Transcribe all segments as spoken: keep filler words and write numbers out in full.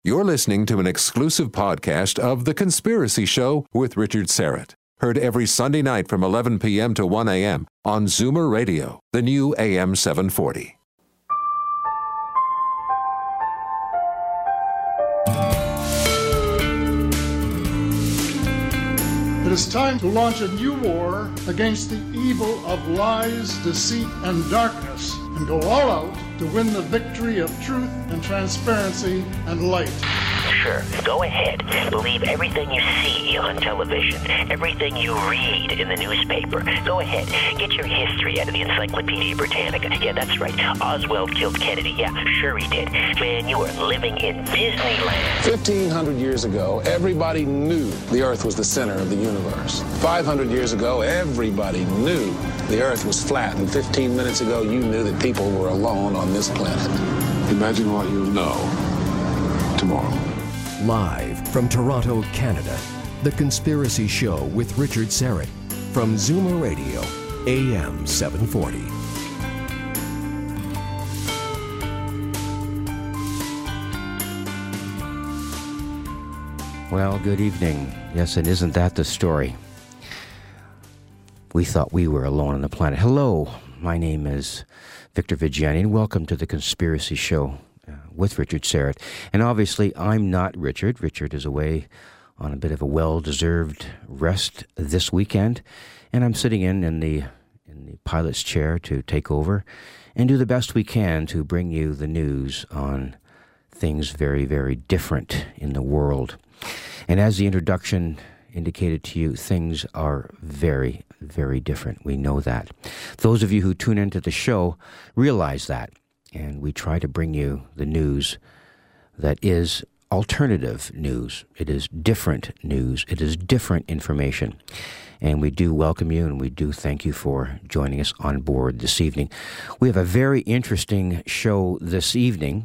You're listening to an exclusive podcast of The Conspiracy Show with Richard Syrett. Heard every Sunday night from eleven p.m. to one a.m. on Zoomer Radio, the new A M seven forty. It is time to launch a new war against the evil of lies, deceit, and darkness, and go all out to win the victory of truth and transparency and light. Sure, go ahead. Believe everything you see on television, everything you read in the newspaper. Go ahead. Get your history out of the Encyclopedia Britannica. Yeah, that's right. Oswald killed Kennedy. Yeah, sure he did. Man, you are living in Disneyland. fifteen hundred years ago, everybody knew the Earth was the center of the universe. five hundred years ago, everybody knew the Earth was flat. And fifteen minutes ago, you knew that people were alone on this planet. Imagine what you'll know tomorrow. Live from Toronto, Canada, The Conspiracy Show with Richard Syrett from Zoomer Radio, A M seven forty. Well, good evening. Yes, and isn't that the story? We thought we were alone on the planet. Hello, my name is Victor Vigiani, and welcome to The Conspiracy Show uh, with Richard Syrett. And obviously, I'm not Richard. Richard is away on a bit of a well-deserved rest this weekend, and I'm sitting in in the in the pilot's chair to take over and do the best we can to bring you the news on things very, very different in the world. And as the introduction indicated to you, things are very, very different. We know that. Those of you who tune into the show realize that. And we try to bring you the news that is alternative news. It is different news. It is different information. And we do welcome you, and we do thank you for joining us on board this evening. We have a very interesting show this evening,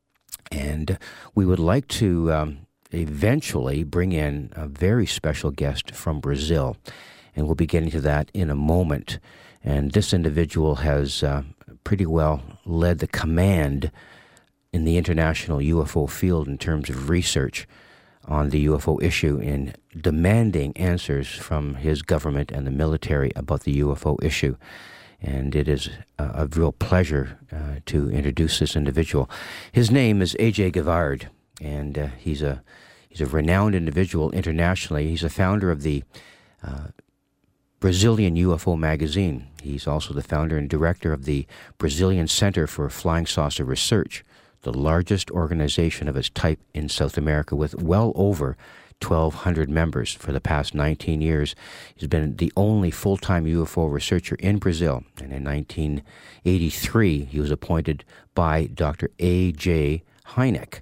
and we would like to um, eventually bring in a very special guest from Brazil. And we'll be getting to that in a moment. And this individual has uh, pretty well led the command in the international U F O field in terms of research on the U F O issue in demanding answers from his government and the military about the U F O issue. And it is a, a real pleasure uh, to introduce this individual. His name is A J Gevaerd, and uh, he's a he's a renowned individual internationally. He's a founder of the uh, Brazilian U F O magazine. He's also the founder and director of the Brazilian Center for Flying Saucer Research, the largest organization of its type in South America, with well over twelve hundred members. For the past nineteen years, he's been the only full-time U F O researcher in Brazil. And in nineteen eighty-three, he was appointed by Doctor A J Hynek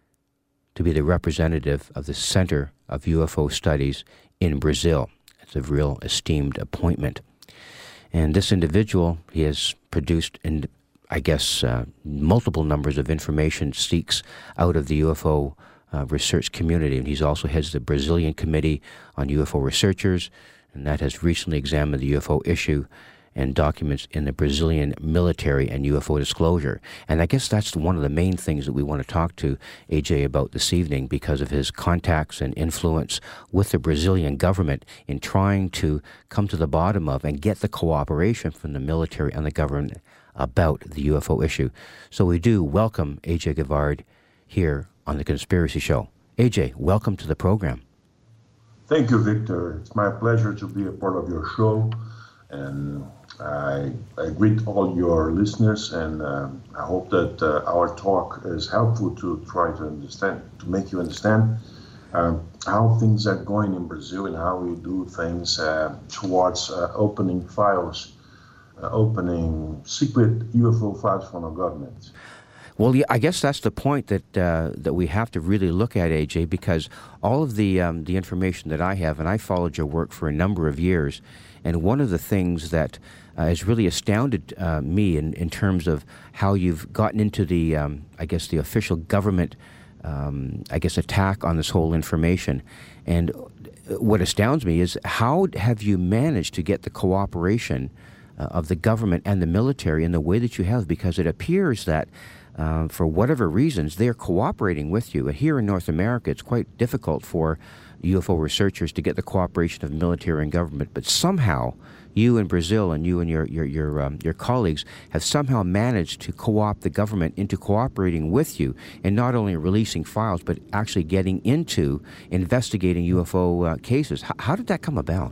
to be the representative of the Center of U F O Studies in Brazil. It's a real esteemed appointment. And this individual, he has produced, in, I guess, uh, multiple numbers of information seeks out of the U F O uh, research community. And he's also heads the Brazilian Committee on U F O Researchers, and that has recently examined the U F O issue and documents in the Brazilian military and U F O disclosure. And I guess that's one of the main things that we want to talk to A J about this evening, because of his contacts and influence with the Brazilian government in trying to come to the bottom of and get the cooperation from the military and the government about the U F O issue. So we do welcome A J Gevaerd here on The Conspiracy Show. A J, welcome to the program. Thank you, Victor. It's my pleasure to be a part of your show. And I, I greet all your listeners, and uh, I hope that uh, our talk is helpful to try to understand, to make you understand uh, how things are going in Brazil and how we do things uh, towards uh, opening files, uh, opening secret U F O files from our government. Well, yeah, I guess that's the point that uh, that we have to really look at, A J, because all of the um, the information that I have, and I followed your work for a number of years, and one of the things that uh, has really astounded uh, me in, in terms of how you've gotten into the, um, I guess, the official government, um, I guess, attack on this whole information. And what astounds me is how have you managed to get the cooperation uh, of the government and the military in the way that you have? Because it appears that uh, for whatever reasons, they're cooperating with you. And here in North America, it's quite difficult for U F O researchers to get the cooperation of military and government. But somehow, you in Brazil and you and your your your, um, your colleagues have somehow managed to co-opt the government into cooperating with you and not only releasing files, but actually getting into investigating U F O uh, cases. H- how did that come about?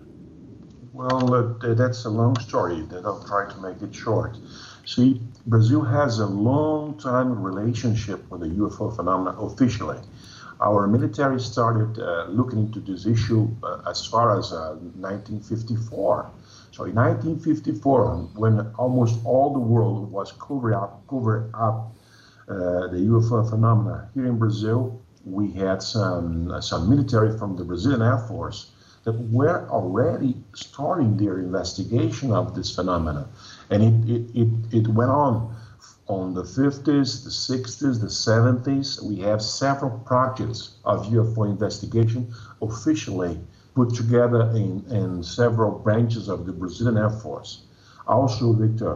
Well, uh, that's a long story that I'll try to make it short. See, Brazil has a long-time relationship with the U F O phenomena officially. Our military started uh, looking into this issue uh, as far as uh, nineteen fifty-four. So in nineteen fifty-four, when almost all the world was covered up, covered up uh, the U F O phenomena, here in Brazil, we had some, uh, some military from the Brazilian Air Force that were already starting their investigation of this phenomena. And it, it, it, it went on on the fifties, the sixties, the seventies. We have several projects of U F O investigation officially put together in, in several branches of the Brazilian Air Force. Also, Victor,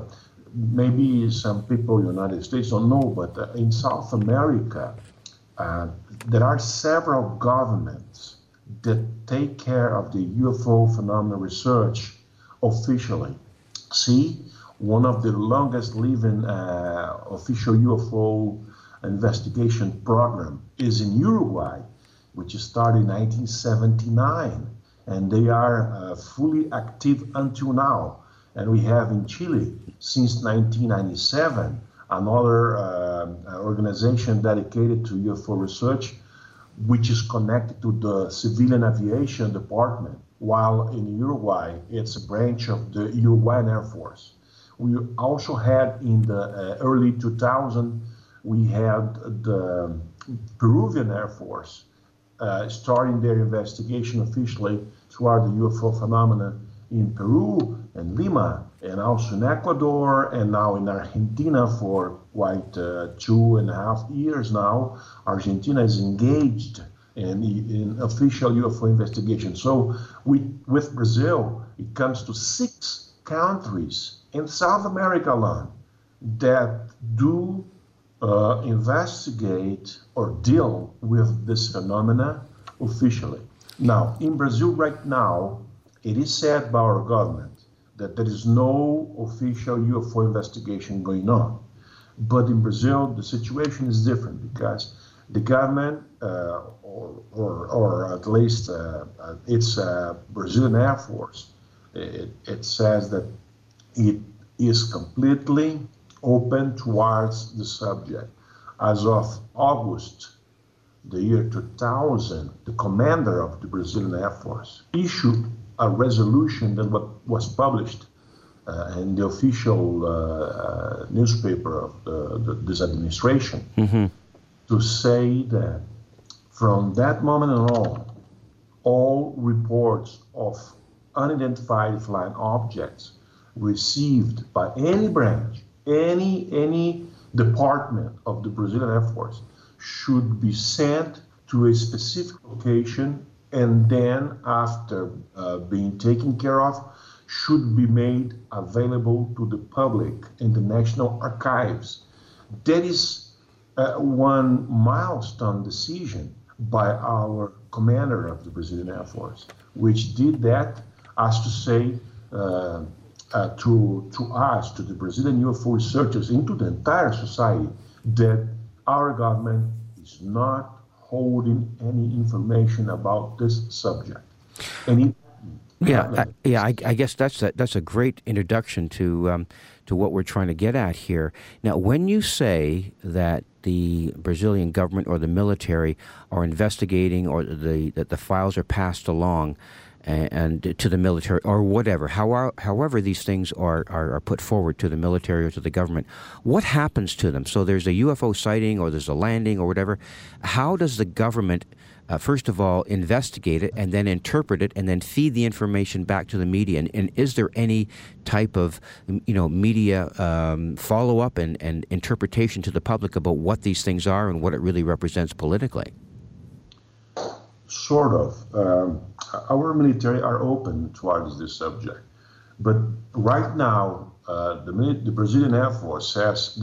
maybe some people in the United States don't know, but uh, in South America, uh, there are several governments that take care of the U F O phenomena research officially. See, one of the longest living uh, official U F O investigation program is in Uruguay, which started in nineteen seventy-nine, and they are uh, fully active until now. And we have in Chile since nineteen ninety-seven another uh, organization dedicated to U F O research, which is connected to the Civilian Aviation Department, while in Uruguay, it's a branch of the Uruguayan Air Force. We also had in the uh, early two thousands, we had the Peruvian Air Force uh, starting their investigation officially toward the U F O phenomena in Peru and Lima, and also in Ecuador, and now in Argentina for quite uh, two and a half years now. Argentina is engaged in, in official U F O investigation. So we, with Brazil, it comes to six countries in South America alone that do uh, investigate or deal with this phenomena officially. Now, in Brazil right now, it is said by our government that there is no official U F O investigation going on. But in Brazil, the situation is different because the government, uh, or, or, or at least uh, its uh, Brazilian Air Force, it, it says that it is completely open towards the subject. As of August, the year two thousand, the commander of the Brazilian Air Force issued a resolution that was published uh, in the official uh, uh, newspaper of the, the, this administration, mm-hmm. to say that from that moment on, all reports of unidentified flying objects received by any branch, any any department of the Brazilian Air Force should be sent to a specific location, and then after uh, being taken care of, should be made available to the public in the National Archives. That is uh, one milestone decision by our commander of the Brazilian Air Force, which did that as to say uh, uh, to, to us, to the Brazilian U F O researchers, and to the entire society, that our government is not holding any information about this subject. And it, yeah, I, yeah, I, I guess that's a, that's a great introduction to um, to what we're trying to get at here. Now, when you say that the Brazilian government or the military are investigating, or the that the files are passed along and, and to the military or whatever, however, however these things are, are, are put forward to the military or to the government, what happens to them? So there's a U F O sighting or there's a landing or whatever. How does the government Uh, first of all, investigate it and then interpret it and then feed the information back to the media? And, and is there any type of, you know, media um, follow-up and, and interpretation to the public about what these things are and what it really represents politically? Sort of. Um, our military are open towards this subject. But right now, uh, the, the Brazilian Air Force says that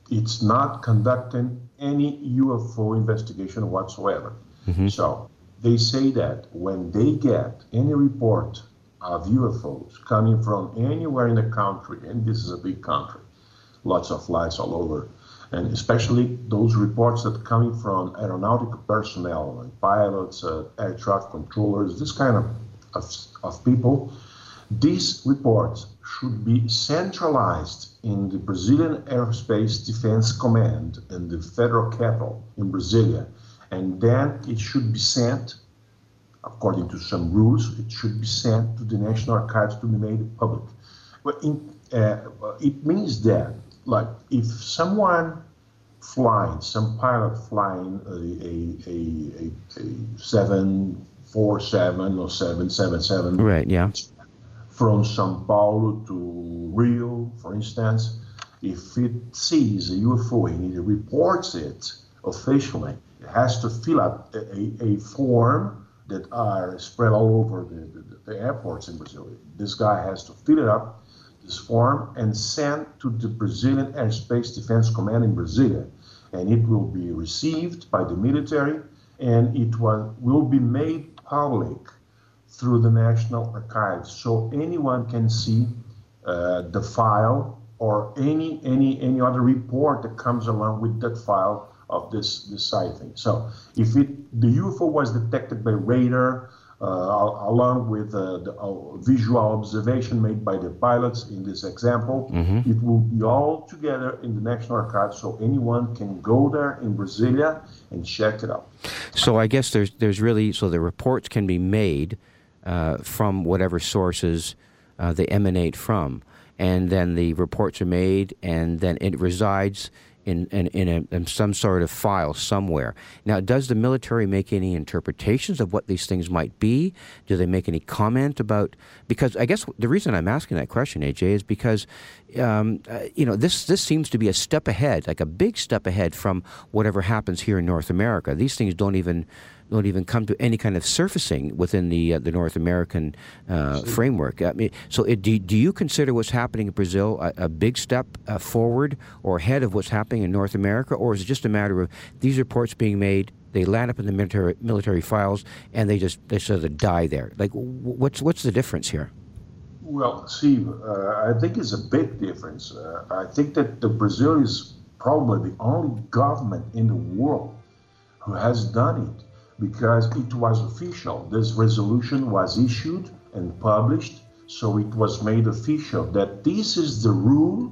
it's not conducting any U F O investigation whatsoever. Mm-hmm. So they say that when they get any report of U F Os coming from anywhere in the country, and this is a big country, lots of flights all over, and especially those reports that are coming from aeronautical personnel, like pilots, uh, air traffic controllers, this kind of, of, of people, these reports should be centralized in the Brazilian Aerospace Defense Command in the federal capital in Brasilia, and then it should be sent, according to some rules, it should be sent to the National Archives to be made public. But in, uh, it means that, like, if someone flying, some pilot flying a, a, a, a seven forty-seven or seven seventy-seven, right, yeah, from São Paulo to Rio, for instance, if it sees a U F O and it reports it officially, it has to fill out a, a, a form that are spread all over the, the, the airports in Brazil. This guy has to fill it up, this form, and send to the Brazilian Airspace Defense Command in Brasilia. And it will be received by the military, and it was, will be made public through the National Archives, so anyone can see uh, the file or any any any other report that comes along with that file of this this sighting. So if it the U F O was detected by radar, uh, along with uh, the uh, visual observation made by the pilots in this example, mm-hmm. it will be all together in the National Archives, so anyone can go there in Brasilia and check it out. So I guess there's there's really so the reports can be made uh, from whatever sources uh, they emanate from, and then the reports are made, and then it resides in in in, a, in some sort of file somewhere. Now, does the military make any interpretations of what these things might be? Do they make any comment about? Because I guess the reason I'm asking that question, A J, is because um, uh, you know this this seems to be a step ahead, like a big step ahead from whatever happens here in North America. These things don't even don't even come to any kind of surfacing within the uh, the North American uh, framework. I mean, so it, do do you consider what's happening in Brazil a, a big step uh, forward or ahead of what's happening in North America, or is it just a matter of these reports being made, they land up in the military military files, and they just they sort of die there? Like, what's what's the difference here? Well, Steve, uh, I think it's a big difference. Uh, I think that the Brazil is probably the only government in the world who has done it, because it was official. This resolution was issued and published, so it was made official that this is the rule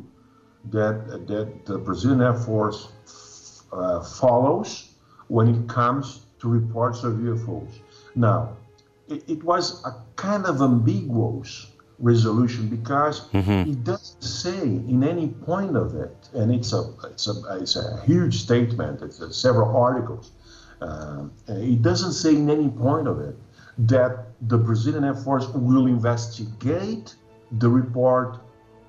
that that the Brazilian Air Force uh, follows when it comes to reports of U F Os. Now, it, it was a kind of ambiguous resolution because mm-hmm. it doesn't say in any point of it, and it's a it's a it's a huge statement. It's a, several articles. Uh, it doesn't say in any point of it that the Brazilian Air Force will investigate the report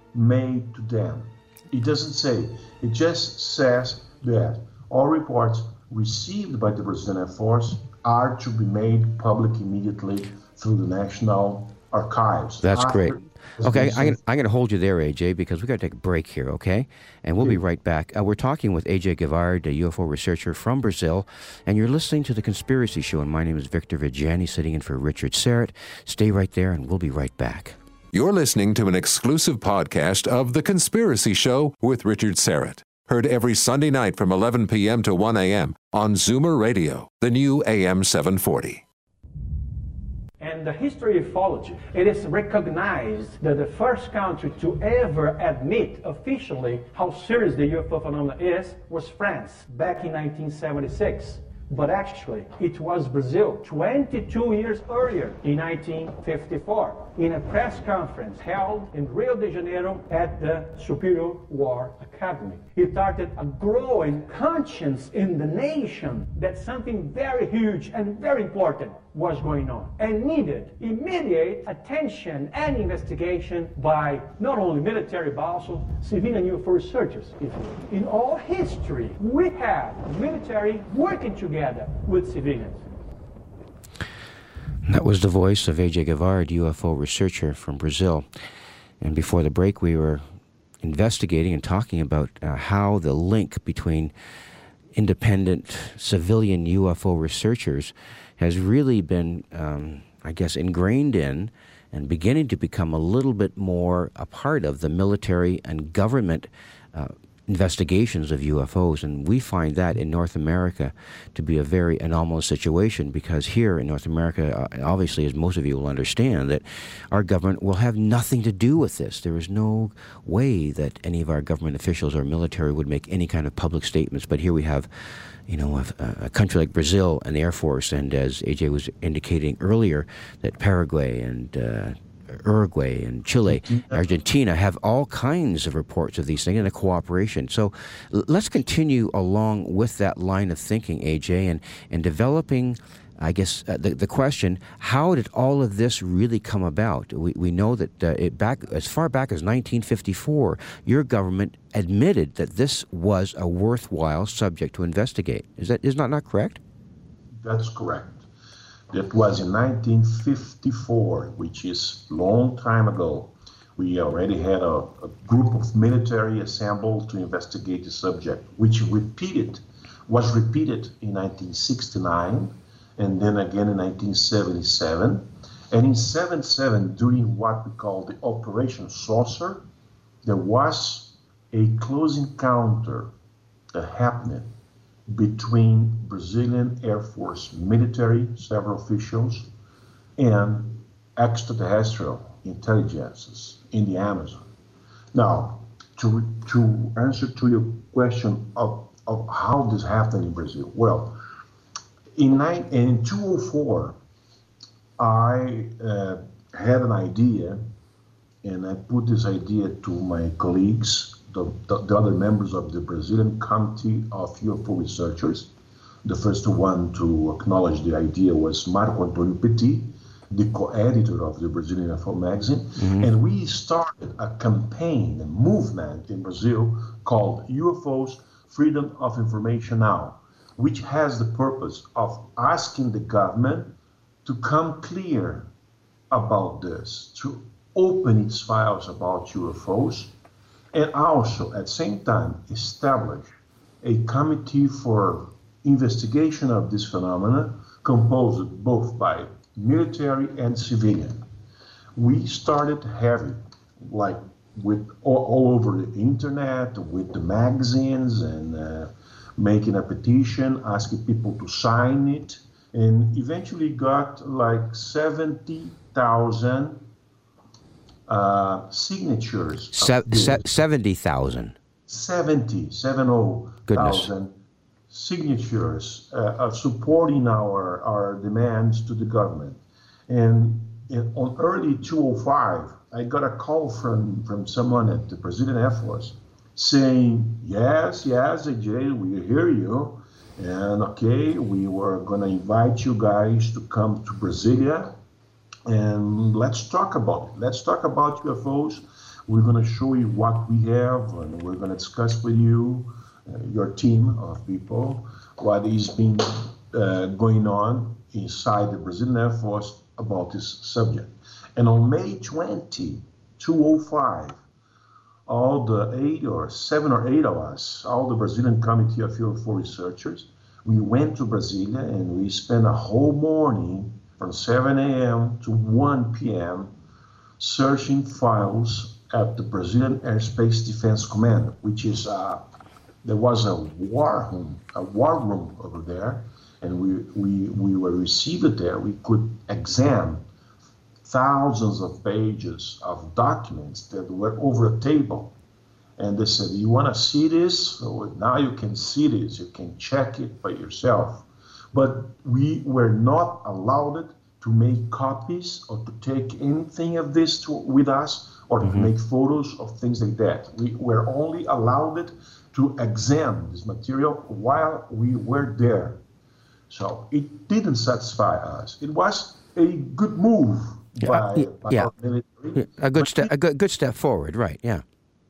made to them. It doesn't say. It just says that all reports received by the Brazilian Air Force are to be made public immediately through the National Archives. That's great. Okay, I'm going to hold you there, A J, because we've got to take a break here, okay? And we'll be right back. Uh, we're talking with A J Gavard, a U F O researcher from Brazil, and you're listening to The Conspiracy Show, and my name is Victor Viggiani, sitting in for Richard Serrett. Stay right there, and we'll be right back. You're listening to an exclusive podcast of The Conspiracy Show with Richard Serrett. Heard every Sunday night from eleven p.m. to one a.m. on Zoomer Radio, the new A M seven forty. And the history of ufology, it is recognized that the first country to ever admit officially how serious the U F O phenomenon is was France back in nineteen seventy-six. But actually, it was Brazil twenty-two years earlier, in nineteen fifty-four, in a press conference held in Rio de Janeiro at the Superior War Academy. It started a growing conscience in the nation that something very huge and very important was going on and needed immediate attention and investigation by not only military but also civilian U F O researchers. In all history, we have military working together with civilians. That was the voice of A J Gavard, U F O researcher from Brazil. And before the break, we were investigating and talking about uh, how the link between independent civilian U F O researchers has really been, um, I guess, ingrained in and beginning to become a little bit more a part of the military and government uh, investigations of U F Os. And we find that in North America to be a very anomalous situation, because here in North America, uh, obviously, as most of you will understand, that our government will have nothing to do with this. There is no way that any of our government officials or military would make any kind of public statements. But here we have, you know, a, a country like Brazil and the Air Force, and as A J was indicating earlier, that Paraguay and uh, Uruguay and Chile, Argentina have all kinds of reports of these things and a cooperation. So l- let's continue along with that line of thinking, A J, and, and developing, I guess, uh, the, the question, how did all of this really come about? We, we know that uh, it back as far back as nineteen fifty-four, your government admitted that this was a worthwhile subject to investigate. Is that is not, not correct? That's correct. That was in nineteen fifty-four, which is a long time ago. We already had a, a group of military assembled to investigate the subject, which repeated, was repeated in nineteen sixty-nine, and then again in nineteen seventy-seven. And in seventy-seven, during what we call the Operation Saucer, there was a close encounter that happened between Brazilian Air Force military, several officials, and extraterrestrial intelligences in the Amazon. Now, to, to answer to your question of, of how this happened in Brazil, well, in, nine, in two thousand four, I uh, had an idea, and I put this idea to my colleagues, The, the, the other members of the Brazilian Committee of U F O Researchers. The first one to acknowledge the idea was Marco Antonio Petit, the co-editor of the Brazilian U F O magazine. Mm-hmm. And we started a campaign, a movement in Brazil called U F Os Freedom of Information Now, which has the purpose of asking the government to come clear about this, to open its files about U F Os, and also, at the same time, establish a committee for investigation of this phenomena composed both by military and civilian. We started having, like, with all, all over the internet, with the magazines, and uh, making a petition, asking people to sign it, and eventually got like seventy thousand Uh, signatures. Se- se- seventy thousand. seventy, seventy thousand signatures uh, of supporting our, our demands to the government. And in, on early two thousand five, I got a call from, from someone at the Brazilian Air Force saying, yes, yes, A J, we hear you. And okay, we were going to invite you guys to come to Brasilia. And let's talk about it. Let's talk about U F Os. We're going to show you what we have, and we're going to discuss with you, uh, your team of people, what is being uh, going on inside the Brazilian Air Force about this subject. And on May twentieth, two thousand five, all the eight or seven or eight of us, all the Brazilian Committee of U F O Researchers, we went to Brasilia and we spent a whole morning from seven a.m. to one p.m. searching files at the Brazilian Airspace Defense Command, which is, uh, there was a war room, a war room over there, and we, we, we were received there. We could examine thousands of pages of documents that were over a table. And they said, you want to see this? So now you can see this. You can check it by yourself. But we were not allowed to make copies or to take anything of this to, with us, or to mm-hmm. make photos of things like that. We were only allowed to examine this material while we were there. So it didn't satisfy us. It was a good move yeah, by, uh, by yeah. our military. A good step, a good, good step forward, right? Yeah.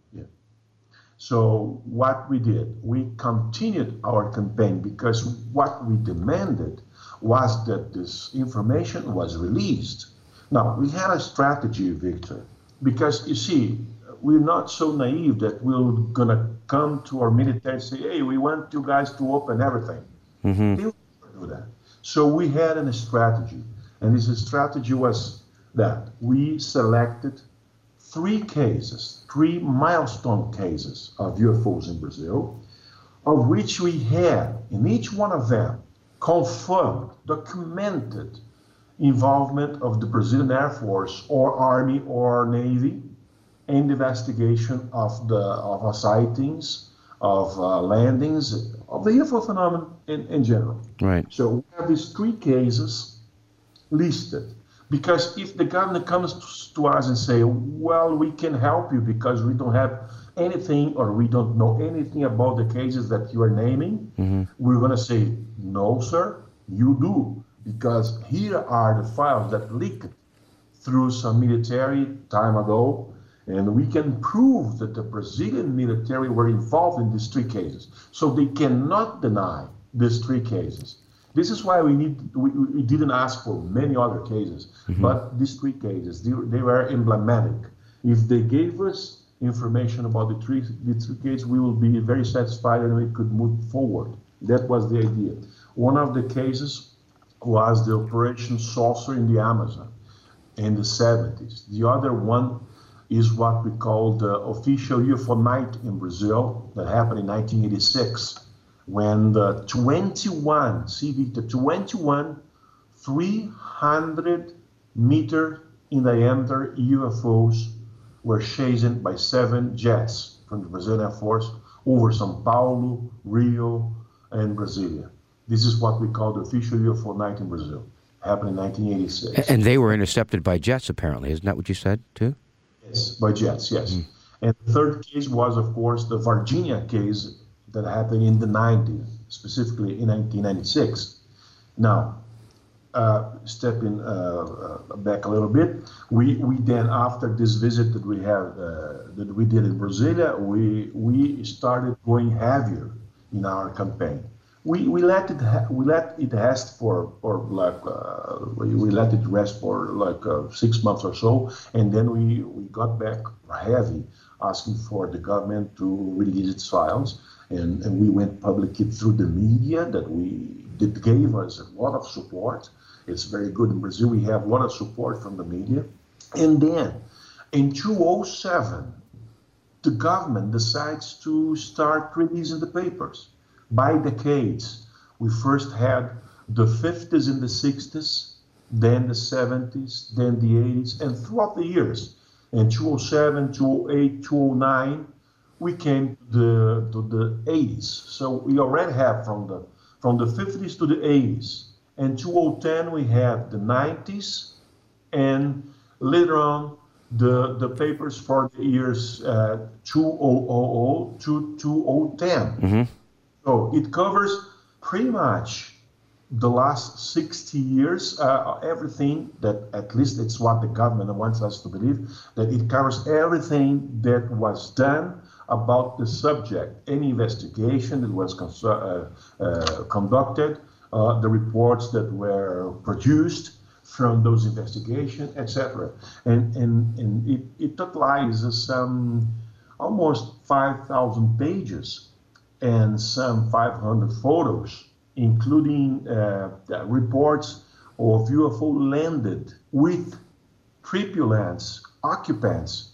So what we did, we continued our campaign, because what we demanded was that this information was released. Now, we had a strategy, Victor, because you see, we're not so naive that we're going to come to our military and say, hey, we want you guys to open everything. Mm-hmm. They will never do that. So we had a strategy, and this strategy was that we selected three cases, three milestone cases of U F Os in Brazil, of which we had, in each one of them, confirmed, documented involvement of the Brazilian Air Force or Army or Navy in the investigation of the of our sightings, of uh, landings, of the U F O phenomenon in, in general. Right. So we have these three cases listed. Because if the government comes to us and say, well, we can help you because we don't have anything or we don't know anything about the cases that you are naming, mm-hmm. we're going to say, no, sir, you do. Because here are the files that leaked through some military time ago, and we can prove that the Brazilian military were involved in these three cases. So they cannot deny these three cases. This is why we need we, we didn't ask for many other cases, mm-hmm. but these three cases, they, they were emblematic. If they gave us information about the three, the three cases, we will be very satisfied and we could move forward. That was the idea. One of the cases was the Operation Saucer in the Amazon in the seventies. The other one is what we call the official U F O night in Brazil that happened in nineteen eighty-six. When the twenty-one, see the twenty-one three hundred meter in diameter U F Os were chased by seven jets from the Brazilian Air Force over São Paulo, Rio, and Brasilia. This is what we call the official U F O night in Brazil. Happened in nineteen eighty-six. And they were intercepted by jets, apparently. Isn't that what you said, too? Yes, by jets, yes. Mm. And the third case was, of course, the Virginia case that happened in the nineties, specifically in nineteen ninety-six. Now, uh, stepping uh, uh, back a little bit, we, we then, after this visit that we have uh, that we did in Brasilia, we we started going heavier in our campaign. We we let it ha- we let it rest for for like uh, we, we let it rest for like uh, six months or so, and then we we got back heavy, asking for the government to release its files. And, and we went public through the media that we that gave us a lot of support. It's very good in Brazil. We have a lot of support from the media. And then in two thousand seven, the government decides to start releasing the papers by decades. We first had the fifties and the sixties, then the seventies, then the eighties, and throughout the years. In two thousand seven, two thousand eight, two thousand nine, we came to the to the eighties. So we already have from the from the fifties to the eighties. And two thousand ten we have the nineties, and later on the the papers for the years uh, two thousand to two thousand ten. Mm-hmm. So it covers pretty much the last sixty years, uh, everything that, at least it's what the government wants us to believe, that it covers everything that was done about the subject, any investigation that was cons- uh, uh, conducted, uh, the reports that were produced from those investigations, et cetera. And, and, and it, it totalizes some almost five thousand pages and some five hundred photos, including uh, reports of U F O landed with tripulants, occupants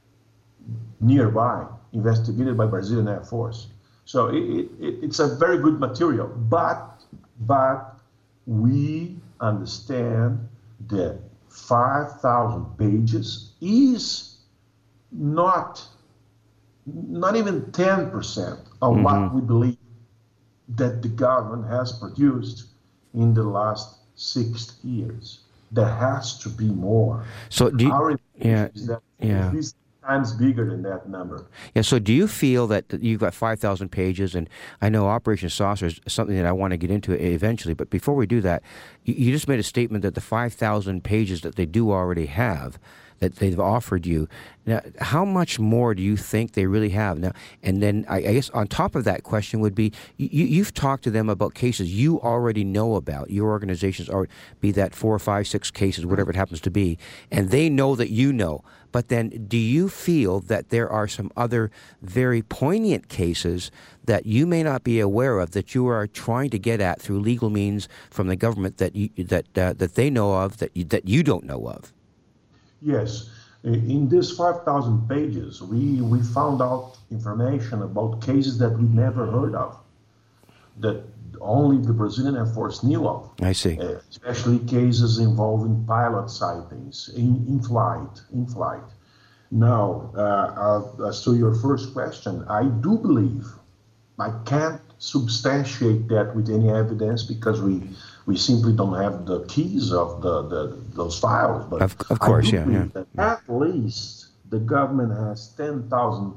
nearby, investigated by Brazilian Air Force. So it, it, it's a very good material, but but we understand that five thousand pages is not not even ten percent of mm-hmm. what we believe that the government has produced in the last six years. There has to be more. So do you, Our yeah, is that yeah. at least times bigger than that number. Yeah, so do you feel that you've got five thousand pages, and I know Operation Saucer is something that I want to get into eventually, but before we do that, you just made a statement that the five thousand pages that they do already have, that they've offered you. Now, how much more do you think they really have? Now, and then I, I guess on top of that question would be, you, you've talked to them about cases you already know about. Your organizations are, be that four, five, six cases, whatever it happens to be, and they know that you know. But then do you feel that there are some other very poignant cases that you may not be aware of that you are trying to get at through legal means from the government that you, that uh, that they know of that you, that you don't know of? Yes. In these five thousand pages, we, we found out information about cases that we never heard of, that only the Brazilian Air Force knew of. I see. Uh, especially cases involving pilot sightings in, in flight. In flight. Now, uh, as to your first question, I do believe, I can't substantiate that with any evidence because we we simply don't have the keys of the, the those files. But of, of course, I do yeah, believe yeah. that at least the government has ten thousand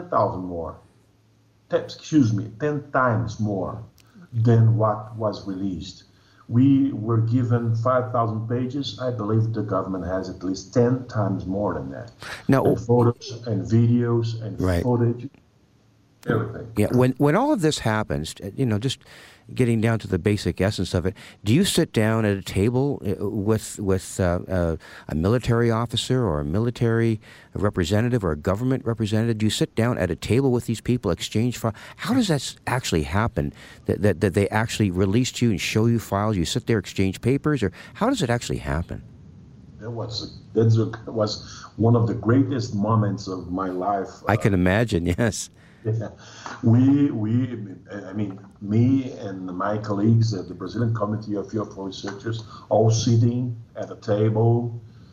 more, ten, excuse me, ten times more than what was released. We were given five thousand pages. I believe the government has at least ten times more than that. Now, and photos and videos and right. footage, everything. Yeah, when when all of this happens, you know, just getting down to the basic essence of it, do you sit down at a table with with uh, uh, a military officer or a military representative or a government representative? Do you sit down at a table with these people, exchange files? How does that actually happen, that, that, that they actually release to you and show you files? You sit there, exchange papers, or how does it actually happen? That was that was one of the greatest moments of my life. I can imagine, yes. Yeah. We, we, I mean, me and my colleagues at the Brazilian Committee of U F O Researchers, all sitting at a table,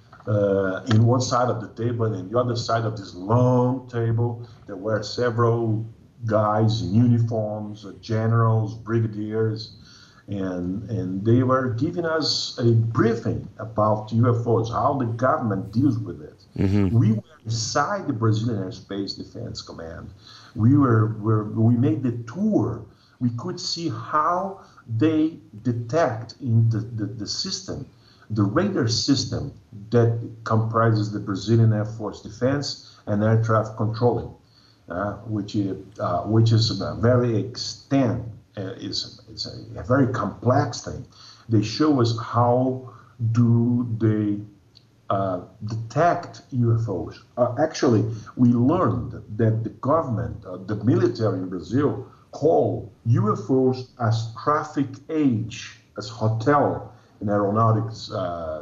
uh, in one side of the table and the other side of this long table, there were several guys in uniforms, uh, generals, brigadiers, and and they were giving us a briefing about U F Os, how the government deals with it. Mm-hmm. We were inside the Brazilian Airspace Defense Command. We were, were we made the tour. We could see how they detect in the, the, the system, the radar system that comprises the Brazilian Air Force Defense and Air Traffic Controlling, uh, which is uh, which is a very extent. Uh, it's it's a, a very complex thing. They show us how do they uh, detect U F Os. Uh, actually, we learned that the government, uh, the military in Brazil, call U F Os as traffic age, as hotel in aeronautics uh,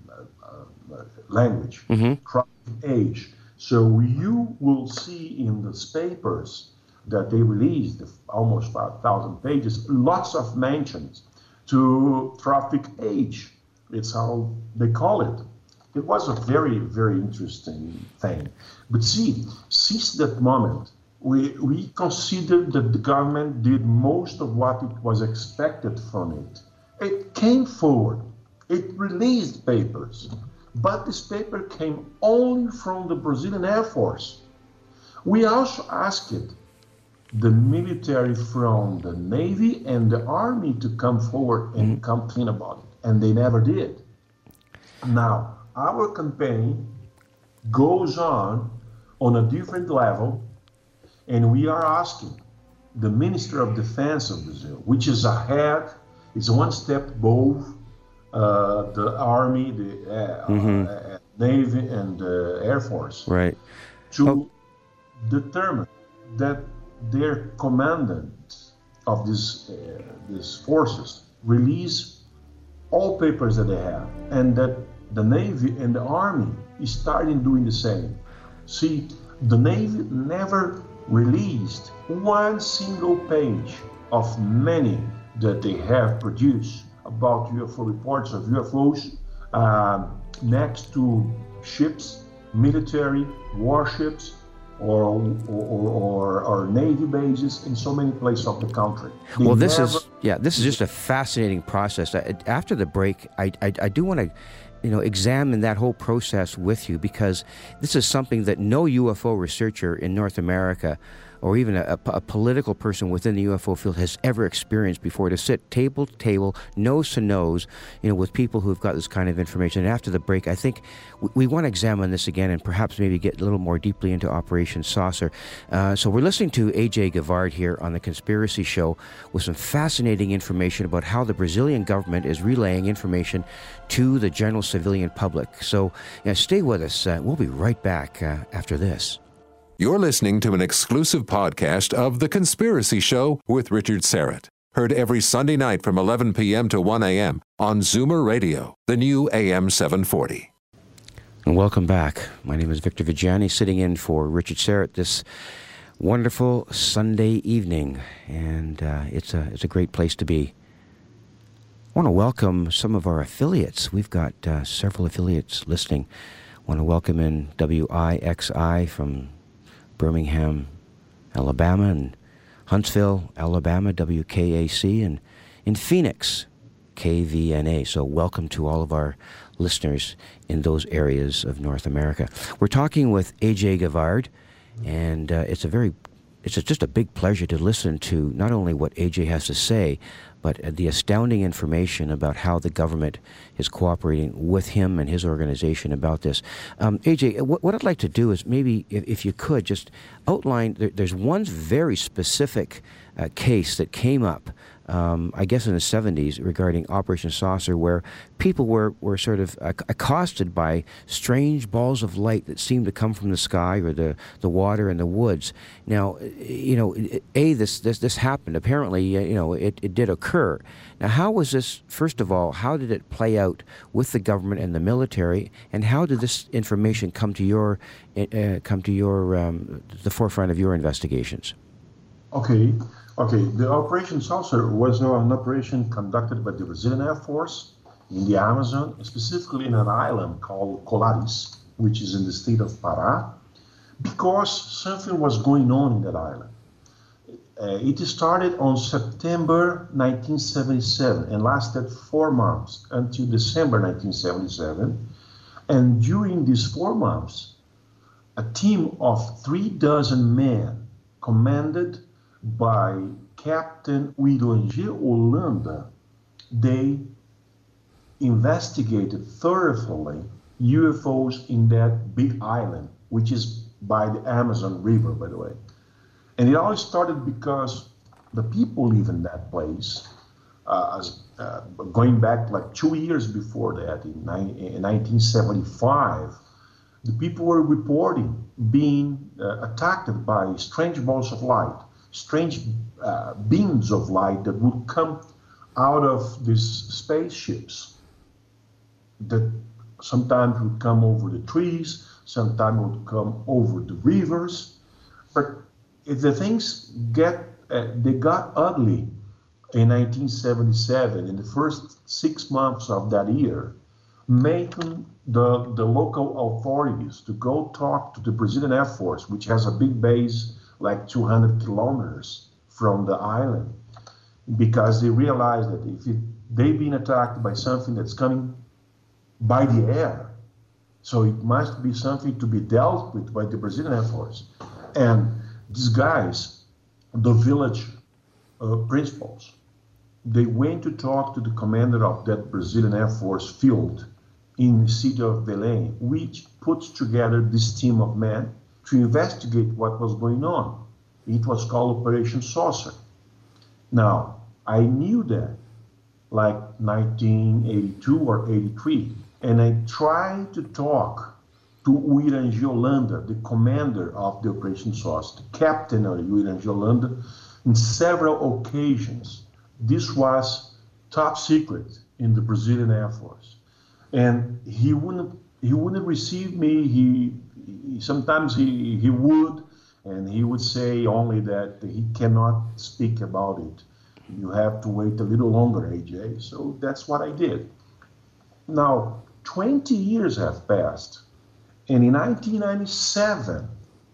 uh, language, mm-hmm. traffic age. So you will see in the papers that they released, almost five thousand pages, lots of mentions to traffic age. It's how they call it. It was a very, very interesting thing. But see, since that moment, we, we considered that the government did most of what it was expected from it. It came forward. It released papers. But this paper came only from the Brazilian Air Force. We also asked the military from the Navy and the Army to come forward and mm-hmm. come clean about it, and they never did. Now, our campaign goes on on a different level, and we are asking the Minister of Defense of Brazil, which is ahead, is one step above uh, the Army, the uh, mm-hmm. uh, Navy, and the Air Force, right, to oh. determine that their commandant of these uh, these forces release all papers that they have, and that the Navy and the Army is starting doing the same. See, the Navy never released one single page of many that they have produced about U F O reports of U F Os uh, next to ships, military warships, Or, or, or, or Navy bases in so many places of the country. They well, this never... is yeah, this is just a fascinating process. After the break, I, I, I do want to, you know, examine that whole process with you, because this is something that no U F O researcher in North America or even a, a, a political person within the U F O field has ever experienced before, to sit table to table, nose to nose, you know, with people who've got this kind of information. And after the break, I think we, we want to examine this again and perhaps maybe get a little more deeply into Operation Saucer. Uh, so we're listening to A J Gavard here on The Conspiracy Show with some fascinating information about how the Brazilian government is relaying information to the general civilian public. So you know, stay with us. Uh, we'll be right back uh, after this. You're listening to an exclusive podcast of The Conspiracy Show with Richard Syrett. Heard every Sunday night from eleven p.m. to one a.m. on Zoomer Radio, the new A M seven forty. And welcome back. My name is Victor Viggiani, sitting in for Richard Syrett this wonderful Sunday evening, and uh, it's a it's a great place to be. I want to welcome some of our affiliates. We've got uh, several affiliates listening. I want to welcome in W I X I from Birmingham, Alabama, and Huntsville, Alabama, W K A C, and in Phoenix, K V N A. So welcome to all of our listeners in those areas of North America. We're talking with A J Gavard, and uh, it's a very, it's a, just a big pleasure to listen to not only what A J has to say, but the astounding information about how the government is cooperating with him and his organization about this. Um, A J, what, what I'd like to do is maybe, if, if you could, just outline, there, there's one very specific uh, case that came up, um, I guess in the seventies, regarding Operation Saucer, where people were, were sort of accosted by strange balls of light that seemed to come from the sky or the, the water and the woods. Now, you know, A, this, this, this happened. Apparently, you know, it, it did occur. Now, how was this, first of all, how did it play out with the government and the military, and how did this information come to your, uh, come to your, um, the forefront of your investigations? Okay, okay. The Operation Saucer was uh, an operation conducted by the Brazilian Air Force in the Amazon, specifically in an island called Colares, which is in the state of Pará, because something was going on in that island. Uh, it started on September nineteen seventy-seven and lasted four months until December nineteen seventy-seven. And during these four months, a team of three dozen men, commanded by Captain Uiranger Holanda, they investigated thoroughly U F Os in that big island, which is by the Amazon River, by the way. And it all started because the people live in that place, uh, as, uh, going back like two years before that, in, in nineteen seventy-five, the people were reporting being uh, attacked by strange balls of light, strange uh, beams of light that would come out of these spaceships that sometimes would come over the trees, sometimes would come over the rivers. But if the things get, uh, they got ugly in nineteen seventy-seven, in the first six months of that year, making the, the local authorities to go talk to the Brazilian Air Force, which has a big base like two hundred kilometers from the island, because they realized that if it, they've been attacked by something that's coming by the air, so it must be something to be dealt with by the Brazilian Air Force. And these guys, the village uh, principals, they went to talk to the commander of that Brazilian Air Force field in the city of Belém, which puts together this team of men to investigate what was going on. It was called Operation Saucer. Now, I knew that like nineteen eighty-two or eighty-three, and I tried to talk to Uiranger Holanda, the commander of the Operation Saucer, the captain of Uiranger Holanda, in several occasions. This was top secret in the Brazilian Air Force. And he wouldn't he wouldn't receive me. He, he sometimes he, he would, and he would say only that he cannot speak about it. You have to wait a little longer, A J. So that's what I did. Now, twenty years have passed, and in nineteen ninety-seven,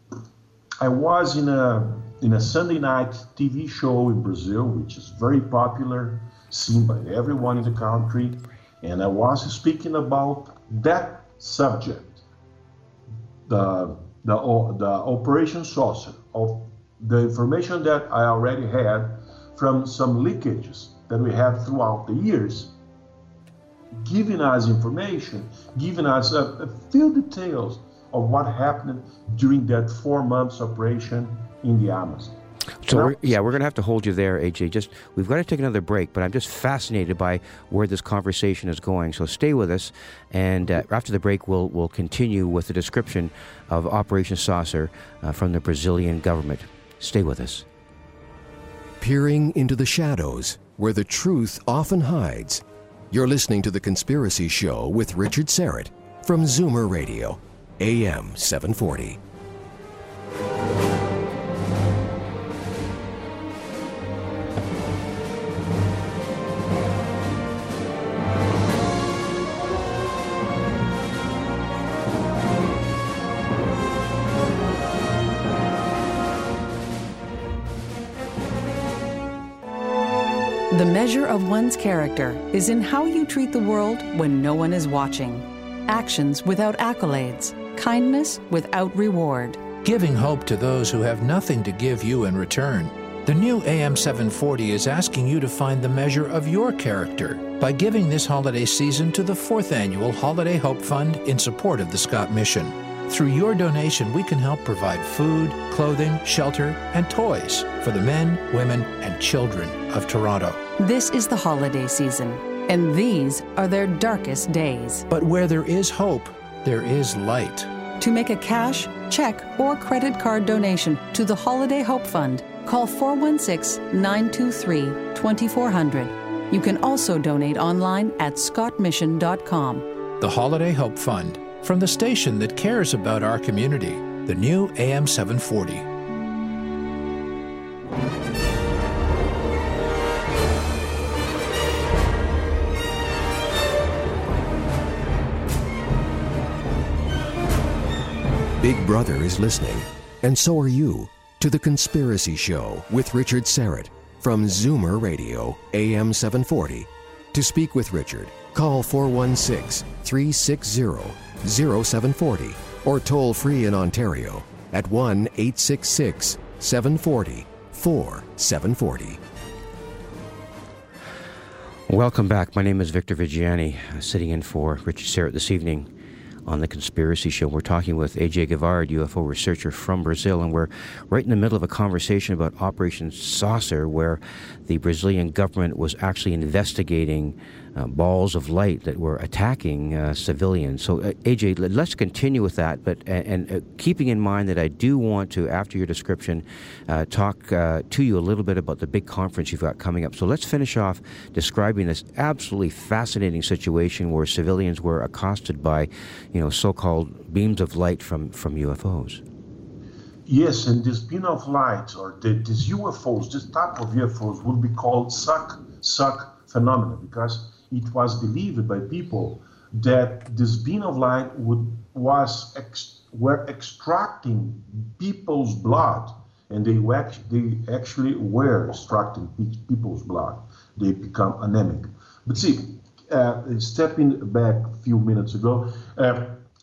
I was in a in a Sunday night T V show in Brazil, which is very popular, seen by everyone in the country, and I was speaking about that subject, the the, the Operation Saucer, of the information that I already had from some leakages that we had throughout the years, giving us information, giving us a, a few details of what happened during that four months operation in the Amazon. So we're, yeah, we're going to have to hold you there, A J. Just we've got to take another break, but I'm just fascinated by where this conversation is going. So stay with us, and uh, after the break, we'll we'll continue with the description of Operation Saucer uh, from the Brazilian government. Stay with us. Peering into the shadows where the truth often hides. You're listening to The Conspiracy Show with Richard Syrett from Zoomer Radio, A M seven forty. The measure of one's character is in how you treat the world when no one is watching. Actions without accolades. Kindness without reward. Giving hope to those who have nothing to give you in return. The new A M seven forty is asking you to find the measure of your character by giving this holiday season to the fourth annual Holiday Hope Fund in support of the Scott Mission. Through your donation, we can help provide food, clothing, shelter, and toys for the men, women, and children of Toronto. This is the holiday season, and these are their darkest days. But where there is hope, there is light. To make a cash, check, or credit card donation to the Holiday Hope Fund, call four one six, nine two three, two four zero zero. You can also donate online at scott mission dot com. The Holiday Hope Fund, from the station that cares about our community, the new A M seven forty. Big Brother is listening, and so are you, to The Conspiracy Show with Richard Syrett from Zoomer Radio, A M seven forty. To speak with Richard, call four one six, three six zero, zero seven four zero or toll free in Ontario at one eight six six, seven four zero, four seven four zero. Welcome back. My name is Victor Viggiani, uh, sitting in for Richard Syrett this evening on The Conspiracy Show. We're talking with A J Guevard, U F O researcher from Brazil, and we're right in the middle of a conversation about Operation Saucer, where the Brazilian government was actually investigating uh, balls of light that were attacking uh, civilians. So, uh, A J, let's continue with that, but and, and uh, keeping in mind that I do want to, after your description, uh, talk uh, to you a little bit about the big conference you've got coming up. So let's finish off describing this absolutely fascinating situation where civilians were accosted by, you know, so-called beams of light from, from U F Os. Yes, and this beam of light, or the, these U F Os, this type of U F Os, would be called suck suck phenomenon, because it was believed by people that this beam of light would was ex, were extracting people's blood, and they were, they actually were extracting people's blood. They become anemic. But see, uh, stepping back a few minutes ago. Uh,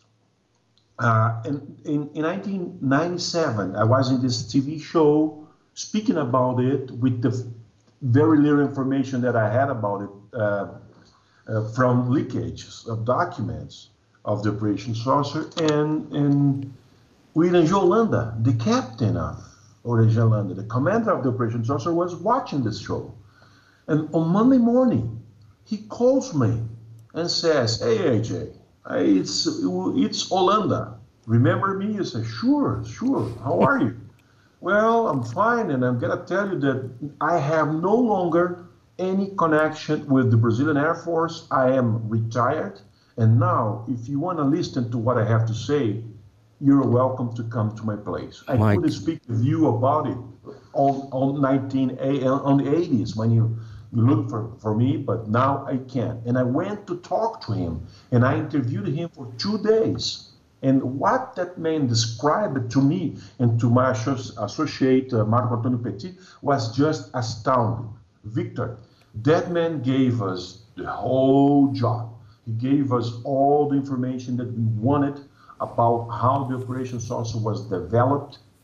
Uh, in, in, in nineteen ninety-seven, I was in this T V show speaking about it with the very little information that I had about it uh, uh, from leakages of documents of the Operation Saucer, and, and William Jolanda, the captain of Operation Jolanda, the commander of the Operation Saucer, was watching this show. And on Monday morning, he calls me and says, "Hey, A J, It's it's Olanda. Remember me?" I say, "Sure, sure. How are you?" "Well, I'm fine, and I'm gonna tell you that I have no longer any connection with the Brazilian Air Force. I am retired, and now, if you want to listen to what I have to say, you're welcome to come to my place." I Mike. couldn't speak with you about it on on nineteen on the eighties when you. You look for, for me, but now I can't. And I went to talk to him, and I interviewed him for two days. And what that man described to me and to my associate, uh, Marco Antonio Petit, was just astounding. Victor, that man gave us the whole job. He gave us all the information that we wanted about how the Operation Saucer was developed,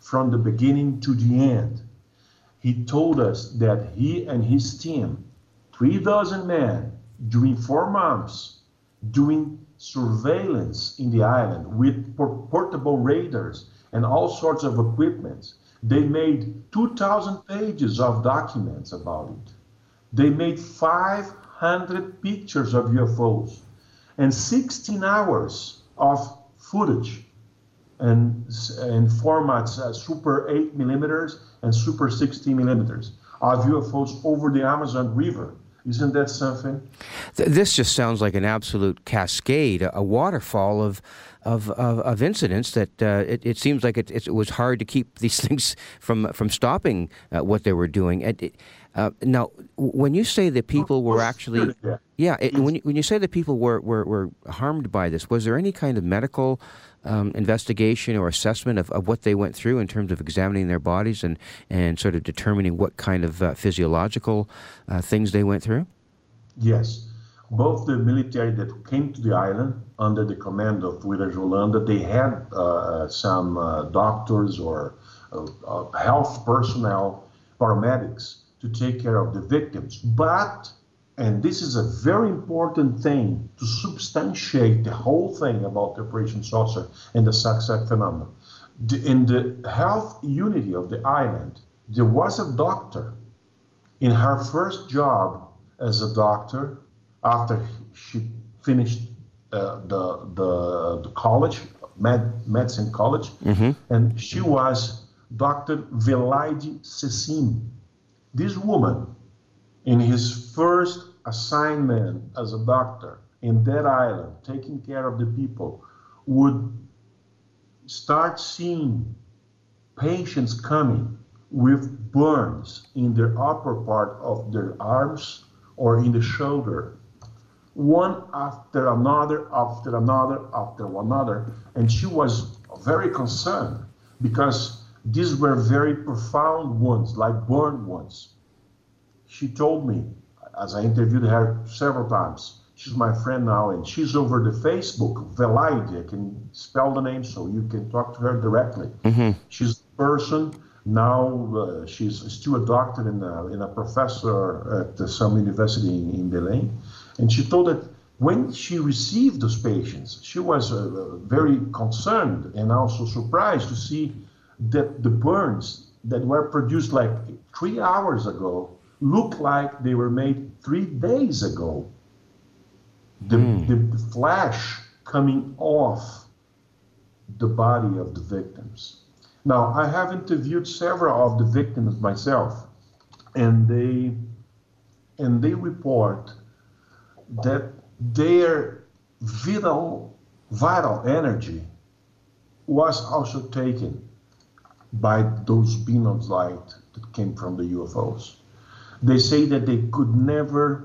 from the beginning to the end. He told us that he and his team, three dozen men, during four months, doing surveillance in the island with portable radars and all sorts of equipment. They made two thousand pages of documents about it. They made five hundred pictures of U F Os and sixteen hours of footage and, and formats, uh, super eight millimeters and super sixteen millimeters of U F Os over the Amazon River. Isn't that something? This just sounds like an absolute cascade, a waterfall of of of, of incidents that uh, it, it seems like it, it was hard to keep these things from from stopping uh, what they were doing. And it, uh, now, when you say that people were actually, yeah, it, when you, when you say that people were, were were harmed by this, was there any kind of medical um, investigation or assessment of, of what they went through in terms of examining their bodies and, and sort of determining what kind of uh, physiological uh, things they went through? Yes. Both the military that came to the island under the command of Willis Rolanda, they had uh, some uh, doctors or uh, uh, health personnel, paramedics, to take care of the victims. But, and this is a very important thing to substantiate the whole thing about the Operation Saucer and the Sac-Sac phenomenon. The, in the health unity of the island, there was a doctor in her first job as a doctor after she finished uh, the, the the college, med, medicine college, mm-hmm. and she was Doctor Velaide Cecim. This woman, in his first assignment as a doctor in that island, taking care of the people, would start seeing patients coming with burns in the upper part of their arms or in the shoulder, one after another, after another, after another. And she was very concerned because these were very profound wounds, like burn wounds. She told me, as I interviewed her several times, she's my friend now, and she's over the Facebook, Velaide. I can spell the name so you can talk to her directly. Mm-hmm. She's a person. Now uh, she's still a doctor and a, and a professor at uh, some university in, in Belém. And she told that when she received those patients, she was uh, very concerned and also surprised to see that the burns that were produced like three hours ago look like they were made three days ago. The, mm. the flesh coming off the body of the victims. Now, I have interviewed several of the victims myself, and they and they report that their vital, vital energy was also taken by those beams of light that came from the U F Os. They say that they could never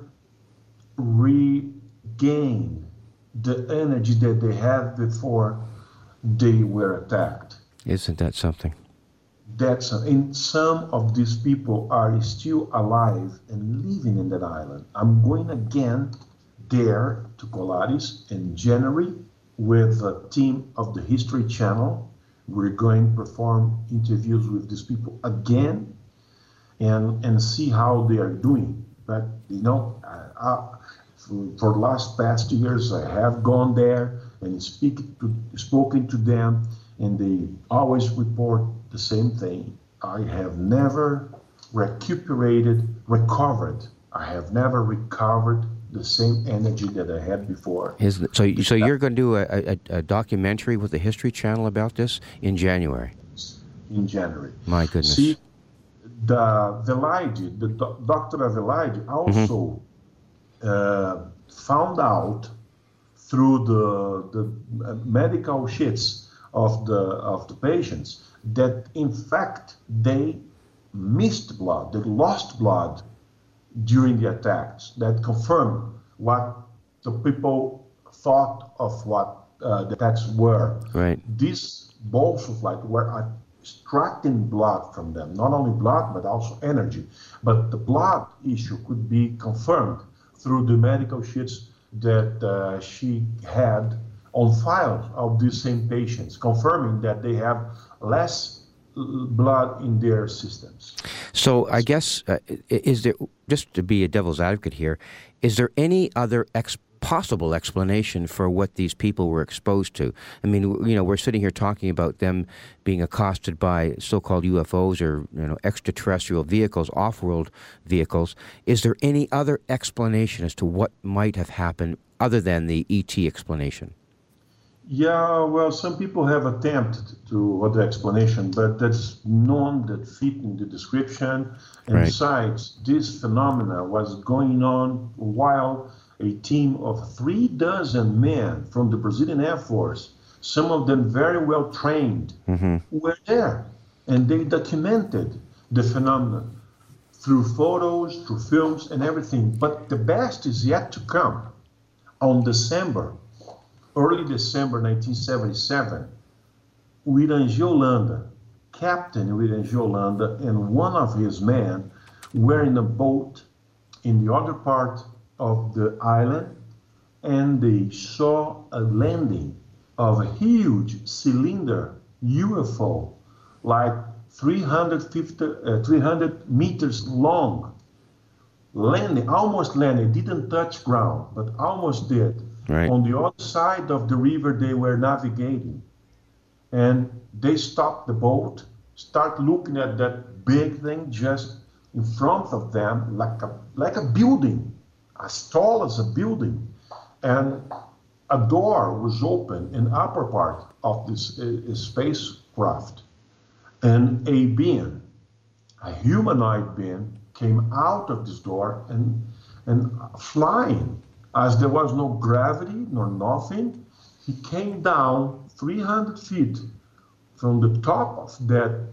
regain the energy that they had before they were attacked. Isn't that something? That's and some of these people are still alive and living in that island. I'm going again there to Colares in January with a team of the History Channel. We're going to perform interviews with these people again and and see how they are doing. But you know, I, I, for, for the last past years, I have gone there and speak to, spoken to them. And they always report the same thing. I have never recuperated, recovered. I have never recovered the same energy that I had before. Is, so so you're going to do a, a, a documentary with the History Channel about this in January? In January. My goodness. See, the Velaide, the do, Doctor Velaide also mm-hmm. uh, found out through the, the medical sheets of the of the patients that in fact they missed blood, they lost blood during the attacks. That confirmed what the people thought of what uh, the attacks were. Right. These balls of light were extracting blood from them, not only blood but also energy. But the blood issue could be confirmed through the medical sheets that uh, she had on file of these same patients, confirming that they have less blood in their systems. So I guess, uh, is there, just to be a devil's advocate here, is there any other ex- possible explanation for what these people were exposed to? I mean, you know, we're sitting here talking about them being accosted by so-called U F Os or, you know, extraterrestrial vehicles, off-world vehicles. Is there any other explanation as to what might have happened other than the E T explanation? Yeah, well, some people have attempted to other explanation, but that's none that fit in the description. And Right. besides, this phenomena was going on while a team of three dozen men from the Brazilian Air Force, some of them very well trained, Mm-hmm. were there. And they documented the phenomenon through photos, through films, and everything. But the best is yet to come. On December, early December nineteen seventy-seven, William Giolanda, Captain William Giolanda, and one of his men were in a boat in the other part of the island, and they saw a landing of a huge cylinder U F O, like three hundred fifty, uh, three hundred meters long, landing, almost landing, didn't touch ground, but almost did. Right. On the other side of the river they were navigating. And they stopped the boat, start looking at that big thing just in front of them, like a, like a building, as tall as a building. And a door was open in the upper part of this uh, spacecraft. And a being, a humanoid being, came out of this door and, and flying. As there was no gravity nor nothing, he came down three hundred feet from the top of that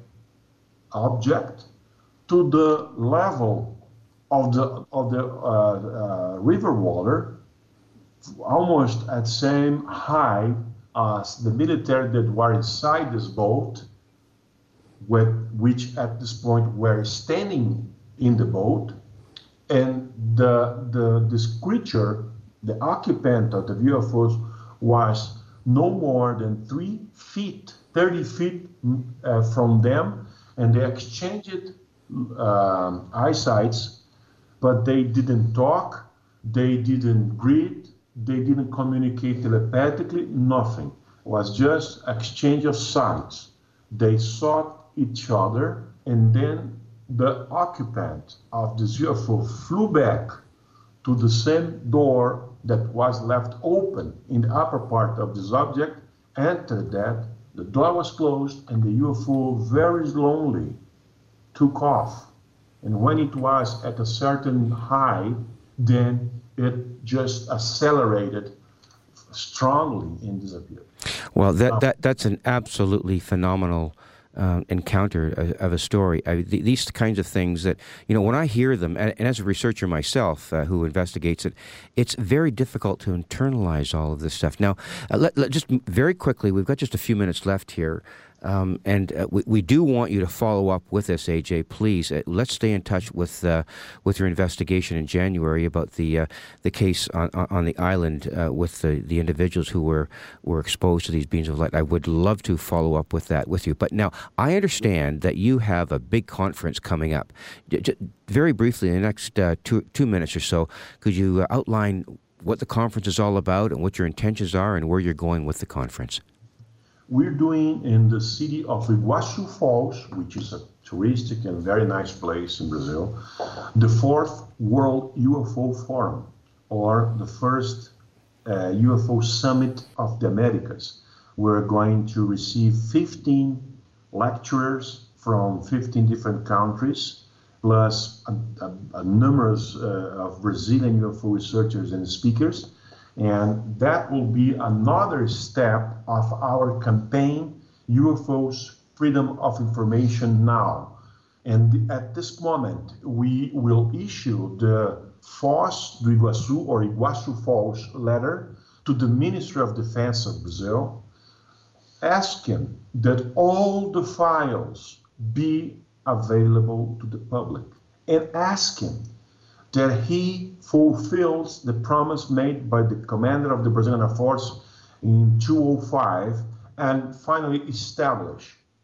object to the level of the of the uh, uh, river water, almost at same height as the military that were inside this boat, with, which at this point were standing in the boat, and the the this creature, the occupant of the U F Os, was no more than three feet, thirty feet uh, from them, and they exchanged um, eyesights, but they didn't talk, they didn't greet, they didn't communicate telepathically, nothing. It was just exchange of sights. They saw each other, and then the occupant of this U F O flew back to the same door that was left open in the upper part of this object, entered that, the door was closed, and the U F O very slowly took off. And when it was at a certain height, then it just accelerated strongly and disappeared. Well, that, that that's an absolutely phenomenal uh, encounter of, of a story. I, th- these kinds of things that, you know, when I hear them, and, and as a researcher myself uh, who investigates it, it's very difficult to internalize all of this stuff. Now, uh, let, let, just very quickly, we've got just a few minutes left here. Um, and uh, we, we do want you to follow up with us, A J. Please, uh, let's stay in touch with uh, with your investigation in January about the uh, the case on on the island uh, with the, the individuals who were were exposed to these beams of light. I would love to follow up with that with you. But now I understand that you have a big conference coming up. J- j- very briefly, in the next uh, two two minutes or so, could you uh, outline what the conference is all about and what your intentions are and where you're going with the conference? We're doing in the city of Iguaçu Falls, which is a touristic and very nice place in Brazil, the fourth World U F O Forum, or the first uh, U F O Summit of the Americas. We're going to receive fifteen lecturers from fifteen different countries, plus a, a, a numerous uh, of Brazilian U F O researchers and speakers. And that will be another step of our campaign, U F Os Freedom of Information Now. And at this moment, we will issue the Foz do Iguaçu, or Iguaçu Falls letter to the Ministry of Defense of Brazil, asking that all the files be available to the public, and asking that he fulfills the promise made by the commander of the Brazilian Air Force in two thousand five, and finally establish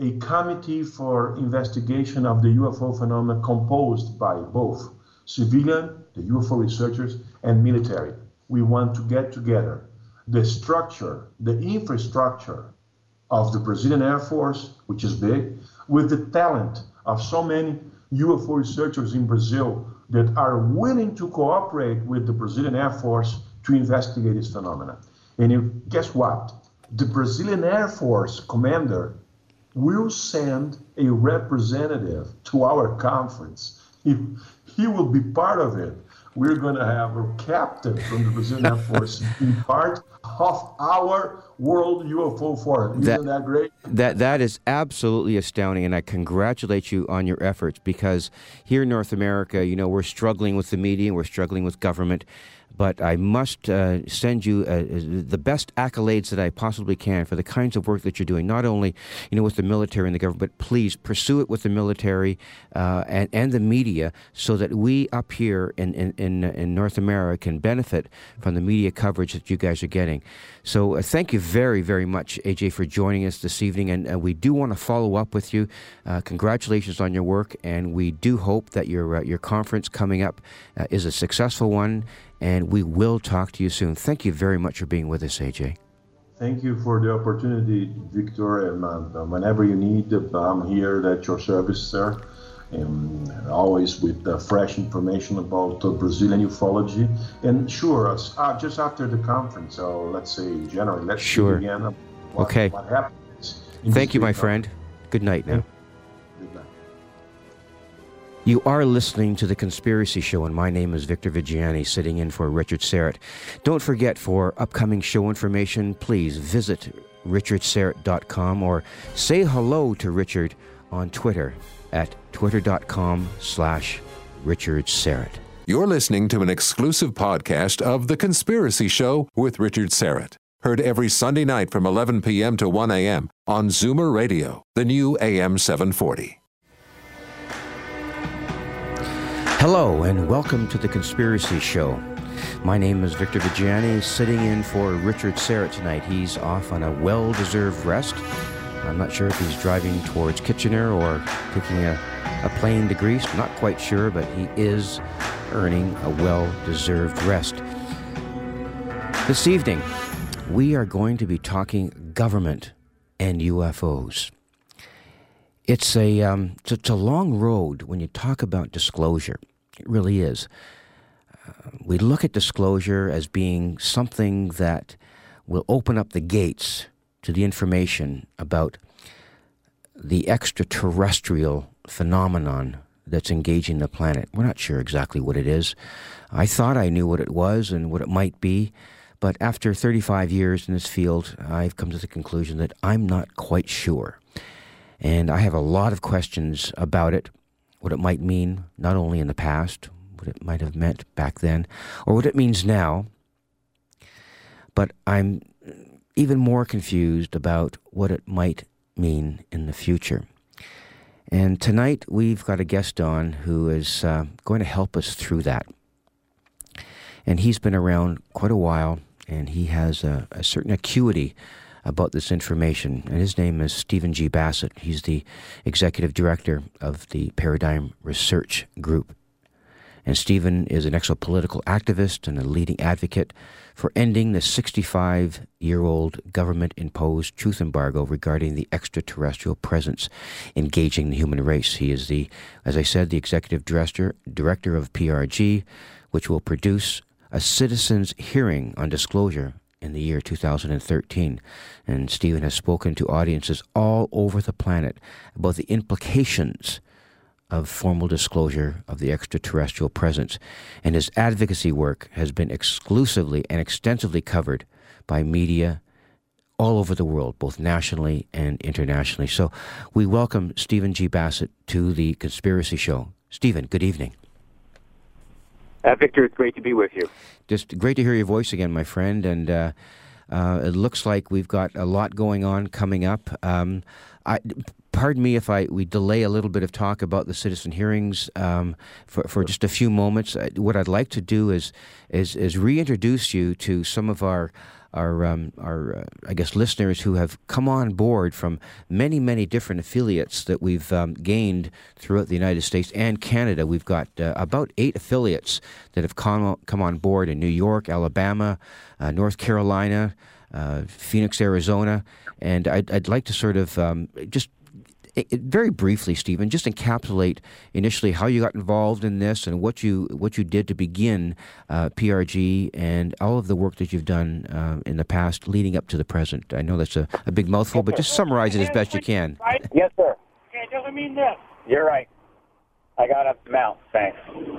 a committee for investigation of the U F O phenomena composed by both civilian, the U F O researchers, and military. We want to get together the structure, the infrastructure of the Brazilian Air Force, which is big, with the talent of so many U F O researchers in Brazil that are willing to cooperate with the Brazilian Air Force to investigate this phenomenon. And you, guess what? The Brazilian Air Force commander will send a representative to our conference. He, he will be part of it. We're going to have a captain from the Brazilian Air Force be part of our World U F O Forum. Isn't that, that great? That that is absolutely astounding, and I congratulate you on your efforts, because here in North America, you know, we're struggling with the media, we're struggling with government, but I must uh, send you uh, the best accolades that I possibly can for the kinds of work that you're doing, not only, you know, with the military and the government, but please pursue it with the military uh, and, and the media, so that we up here in, in, in, in North America can benefit from the media coverage that you guys are getting. So uh, thank you very, very much, A J, for joining us this evening, and uh, we do want to follow up with you. Uh, congratulations on your work, and we do hope that your, uh, your conference coming up uh, is a successful one, and we will talk to you soon. Thank you very much for being with us, A J. Thank you for the opportunity, Victor, and uh, whenever you need, uh, I'm here at your service, sir. And always with uh, fresh information about uh, Brazilian ufology. And sure, uh, just after the conference, so let's say January, let's sure. see again what, okay. what happens. Thank you, my friend. Good night now. Good night. You are listening to The Conspiracy Show, and my name is Victor Viggiani, sitting in for Richard Syrett. Don't forget, for upcoming show information, please visit richard syrett dot com or say hello to Richard on Twitter at twitter.com slash Richard Syrett. You're listening to an exclusive podcast of The Conspiracy Show with Richard Syrett. Heard every Sunday night from eleven p.m. to one a.m. on Zoomer Radio, the new A M seven forty. Hello, and welcome to The Conspiracy Show. My name is Victor Viggiani, sitting in for Richard Syrett tonight. He's off on a well-deserved rest. I'm not sure if he's driving towards Kitchener or taking a, a plane to Greece. I'm not quite sure, but he is earning a well-deserved rest. This evening, we are going to be talking government and U F Os. It's a, um, it's, it's a long road when you talk about disclosure. It really is. Uh, we look at disclosure as being something that will open up the gates to the information about the extraterrestrial phenomenon that's engaging the planet. We're not sure exactly what it is. I thought I knew what it was and what it might be, but after thirty-five years in this field, I've come to the conclusion that I'm not quite sure. And I have a lot of questions about it, what it might mean, not only in the past, what it might have meant back then, or what it means now, but I'm even more confused about what it might mean in the future. And tonight we've got a guest on who is uh, going to help us through that. And he's been around quite a while, and he has a, a certain acuity about this information. And his name is Stephen G. Bassett. He's the executive director of the Paradigm Research Group. And Stephen is an exopolitical activist and a leading advocate for ending the sixty-five-year-old government-imposed truth embargo regarding the extraterrestrial presence engaging the human race. He is the, as I said, the executive director, director of P R G, which will produce a citizens' hearing on disclosure in the year two thousand thirteen. And Stephen has spoken to audiences all over the planet about the implications of formal disclosure of the extraterrestrial presence, and his advocacy work has been exclusively and extensively covered by media all over the world, both nationally and internationally. So we welcome Stephen G. Bassett to The Conspiracy Show. Stephen, good evening. Uh, Victor, it's great to be with you. Just great to hear your voice again, my friend, and uh, uh, it looks like we've got a lot going on coming up. Um, I, pardon me if I we delay a little bit of talk about the citizen hearings um, for for just a few moments. Uh, what I'd like to do is is is reintroduce you to some of our our um, our uh, I guess listeners who have come on board from many many different affiliates that we've um, gained throughout the United States and Canada. We've got uh, about eight affiliates that have come come on board in New York, Alabama, uh, North Carolina, uh, Phoenix, Arizona, and I'd, I'd like to sort of um, just. It, it, very briefly, Stephen, just encapsulate initially how you got involved in this and what you what you did to begin uh, P R G and all of the work that you've done uh, in the past leading up to the present. I know that's a, a big mouthful, but just summarize it as best you can. Yes, sir. Okay, it doesn't mean this. You're right. I got up the mount. Thanks.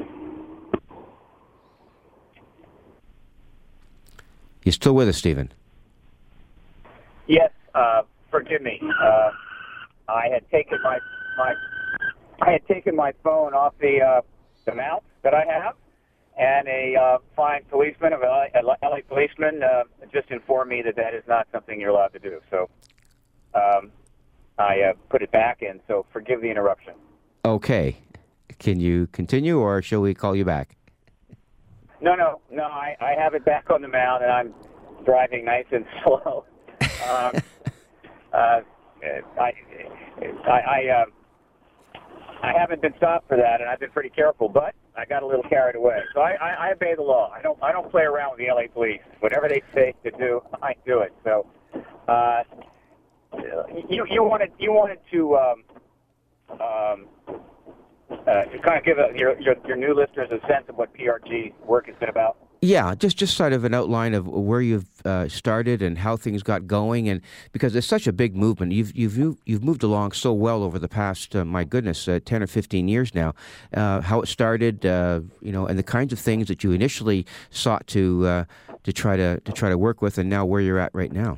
You still with us, Stephen? Yes. Uh, forgive me. Uh, I had taken my my I had taken my phone off the uh, the mount that I have, and a uh, fine policeman, of L A policeman, uh, just informed me that that is not something you're allowed to do. So um, I uh, put it back in. So forgive the interruption. Okay. Can you continue, or shall we call you back? No, no, no. I, I have it back on the mount, and I'm driving nice and slow. Um, uh, I, I, I, uh, I haven't been stopped for that, and I've been pretty careful, but I got a little carried away. So I, I, I obey the law. I don't, I don't play around with the L A police. Whatever they say to do, I do it. So, uh, you, you wanted, you wanted to, um, um, uh, to kind of give a, your, your, your new listeners a sense of what P R G work has been about. Yeah, just, just sort of an outline of where you've uh, started and how things got going, and because it's such a big movement, you've you've you've moved along so well over the past, uh, my goodness, uh, ten or fifteen years now. Uh, how it started, uh, you know, and the kinds of things that you initially sought to uh, to try to to try to work with, and now where you're at right now.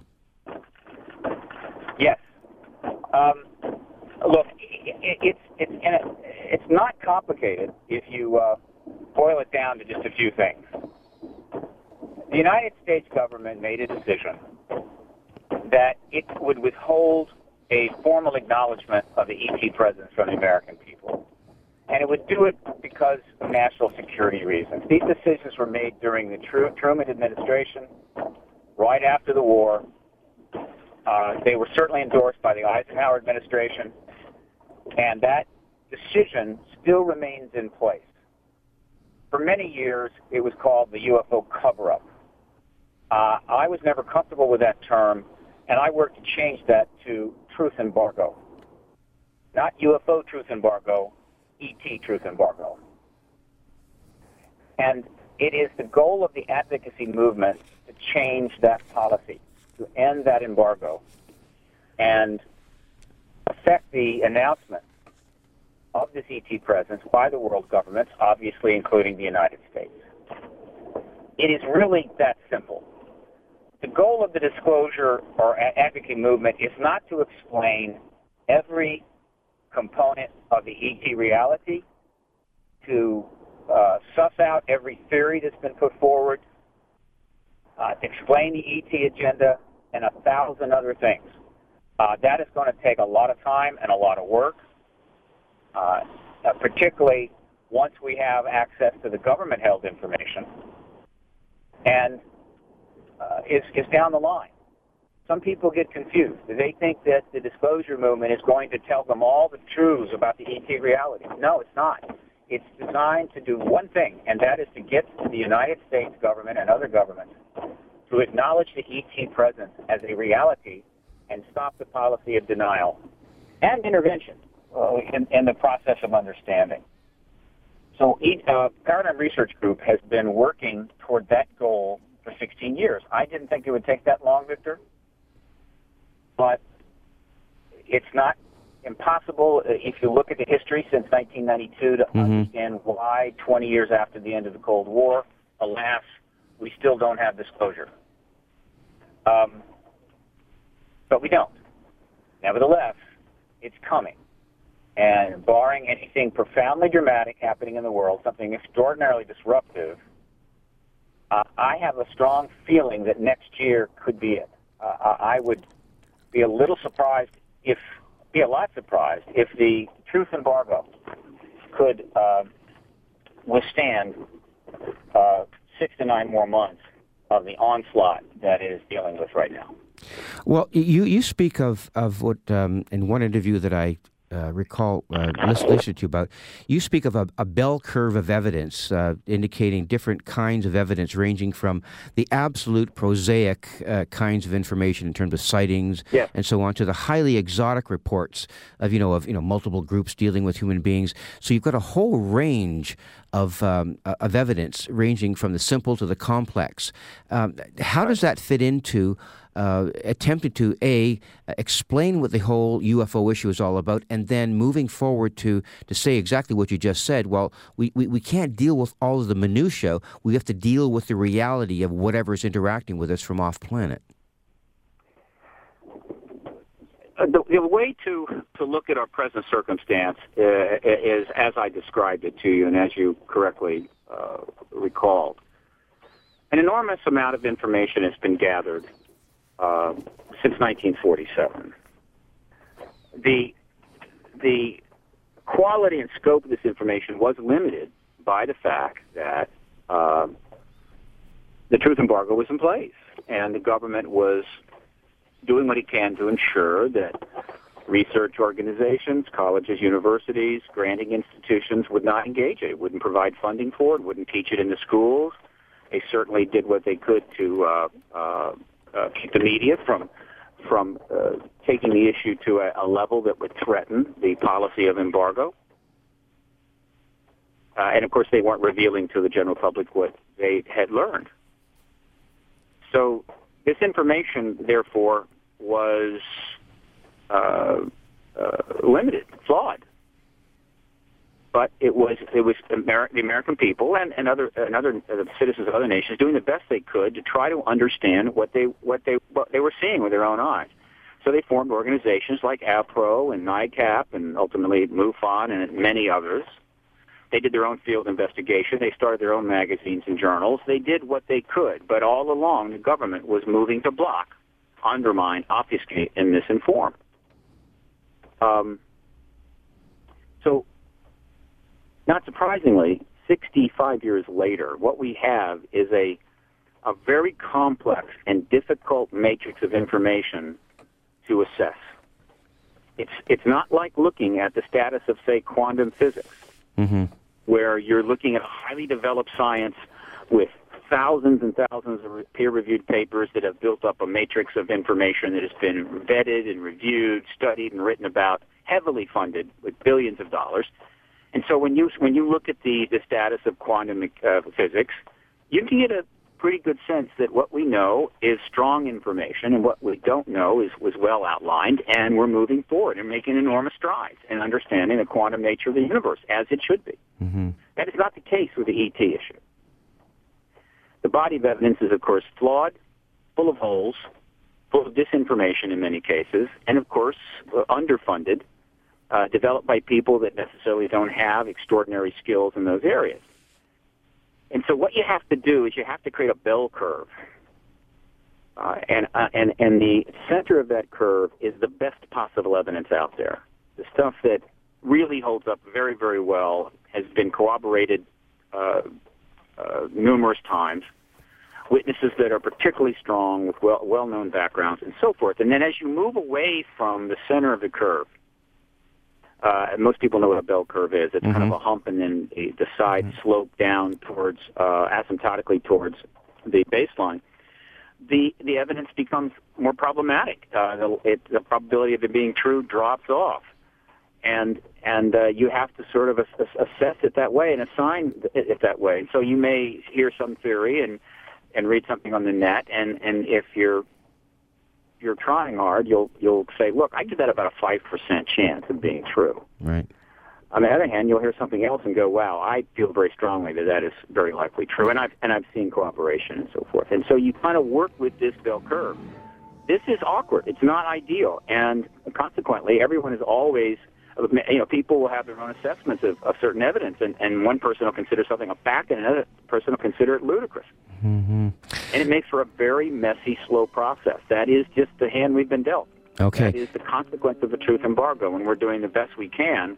Yes. Um, look, it, it's it's it's not complicated if you uh, boil it down to just a few things. The United States government made a decision that it would withhold a formal acknowledgement of the E T presence from the American people. And it would do it because of national security reasons. These decisions were made during the Truman administration, right after the war. Uh, they were certainly endorsed by the Eisenhower administration. And that decision still remains in place. For many years, it was called the U F O cover-up. Uh, I was never comfortable with that term, and I worked to change that to truth embargo. Not U F O truth embargo, E T truth embargo. And it is the goal of the advocacy movement to change that policy, to end that embargo, and affect the announcement of this E T presence by the world governments, obviously including the United States. It is really that simple. The goal of the disclosure or advocacy movement is not to explain every component of the E T reality, to uh, suss out every theory that's been put forward, uh, explain the E T agenda, and a thousand other things. Uh, that is going to take a lot of time and a lot of work, uh, uh, particularly once we have access to the government-held information, and uh, is, is down the line. Some people get confused. They think that the disclosure movement is going to tell them all the truths about the E T reality. No, it's not. It's designed to do one thing, and that is to get the United States government and other governments to acknowledge the E T presence as a reality and stop the policy of denial and intervention uh, in, in the process of understanding. So uh, Paradigm Research Group has been working toward that goal for sixteen years. I didn't think it would take that long, Victor, but it's not impossible if you look at the history since nineteen ninety-two to mm-hmm. understand why twenty years after the end of the Cold War, alas, we still don't have disclosure. Um, but we don't. Nevertheless, it's coming. And barring anything profoundly dramatic happening in the world, something extraordinarily disruptive, uh, I have a strong feeling that next year could be it. Uh, I would be a little surprised if, be a lot surprised if the truth embargo could uh, withstand uh, six to nine more months of the onslaught that it is dealing with right now. Well, you, you speak of, of what, um, in one interview that I uh, recall uh, listening to you about, you speak of a, a bell curve of evidence uh, indicating different kinds of evidence ranging from the absolute prosaic uh, kinds of information in terms of sightings yes. and so on to the highly exotic reports of, you know, of, you know, multiple groups dealing with human beings. So you've got a whole range of um, of evidence ranging from the simple to the complex. Um, how does that fit into uh, attempting to, A, explain what the whole U F O issue is all about, and then moving forward to, to say exactly what you just said? Well, we, we, we can't deal with all of the minutiae. We have to deal with the reality of whatever's interacting with us from off-planet. Uh, the, the way to, to look at our present circumstance uh, is as I described it to you and as you correctly uh, recalled. An enormous amount of information has been gathered uh, since nineteen forty-seven. The, the quality and scope of this information was limited by the fact that uh, the truth embargo was in place and the government was doing what it can to ensure that research organizations, colleges, universities, granting institutions would not engage it. It wouldn't provide funding for it, wouldn't teach it in the schools. They certainly did what they could to uh, uh, uh, keep the media from from uh, taking the issue to a, a level that would threaten the policy of embargo. Uh, and, of course, they weren't revealing to the general public what they had learned. So this information, therefore, was uh, uh, limited, flawed. But it was it was Amer- the American people and, and other and other uh, citizens of other nations doing the best they could to try to understand what they what they what they were seeing with their own eyes. So they formed organizations like APRO and NICAP and ultimately MUFON and many others. They did their own field investigation. They started their own magazines and journals. They did what they could, but all along the government was moving to block, undermine, obfuscate, and misinform. Um, so, not surprisingly, sixty-five years later, what we have is a a very complex and difficult matrix of information to assess. It's it's not like looking at the status of, say, quantum physics, mm-hmm. where you're looking at a highly developed science with thousands and thousands of peer-reviewed papers that have built up a matrix of information that has been vetted and reviewed, studied, and written about, heavily funded with billions of dollars. And so when you when you look at the, the status of quantum uh, physics, you can get a pretty good sense that what we know is strong information and what we don't know is was well outlined, and we're moving forward and making enormous strides in understanding the quantum nature of the universe, as it should be. Mm-hmm. That is not the case with the E T issue. The body of evidence is, of course, flawed, full of holes, full of disinformation in many cases, and, of course, underfunded, uh, developed by people that necessarily don't have extraordinary skills in those areas. And so what you have to do is you have to create a bell curve. Uh, and, uh, and, and the center of that curve is the best possible evidence out there. The stuff that really holds up very, very well, has been corroborated uh, uh, numerous times, witnesses that are particularly strong with well, well-known backgrounds and so forth. And then as you move away from the center of the curve, uh, and most people know what a bell curve is. It's mm-hmm. kind of a hump and then the, the sides mm-hmm. slope down towards, uh, asymptotically towards the baseline. The the evidence becomes more problematic. Uh, the, it, the probability of it being true drops off. And and uh, you have to sort of ass- assess it that way and assign it that way. So you may hear some theory and, and read something on the net, and, and if you're you're trying hard, you'll you'll say, look, I give that about a five percent chance of being true. Right. On the other hand, you'll hear something else and go, wow, I feel very strongly that that is very likely true, and I've and I've seen cooperation and so forth. And so you kind of work with this bell curve. This is awkward. It's not ideal, and consequently, everyone is always. You know, people will have their own assessments of, of certain evidence, and, and one person will consider something a fact, and another person will consider it ludicrous. Mm-hmm. And it makes for a very messy, slow process. That is just the hand we've been dealt. Okay. That is the consequence of the truth embargo, and we're doing the best we can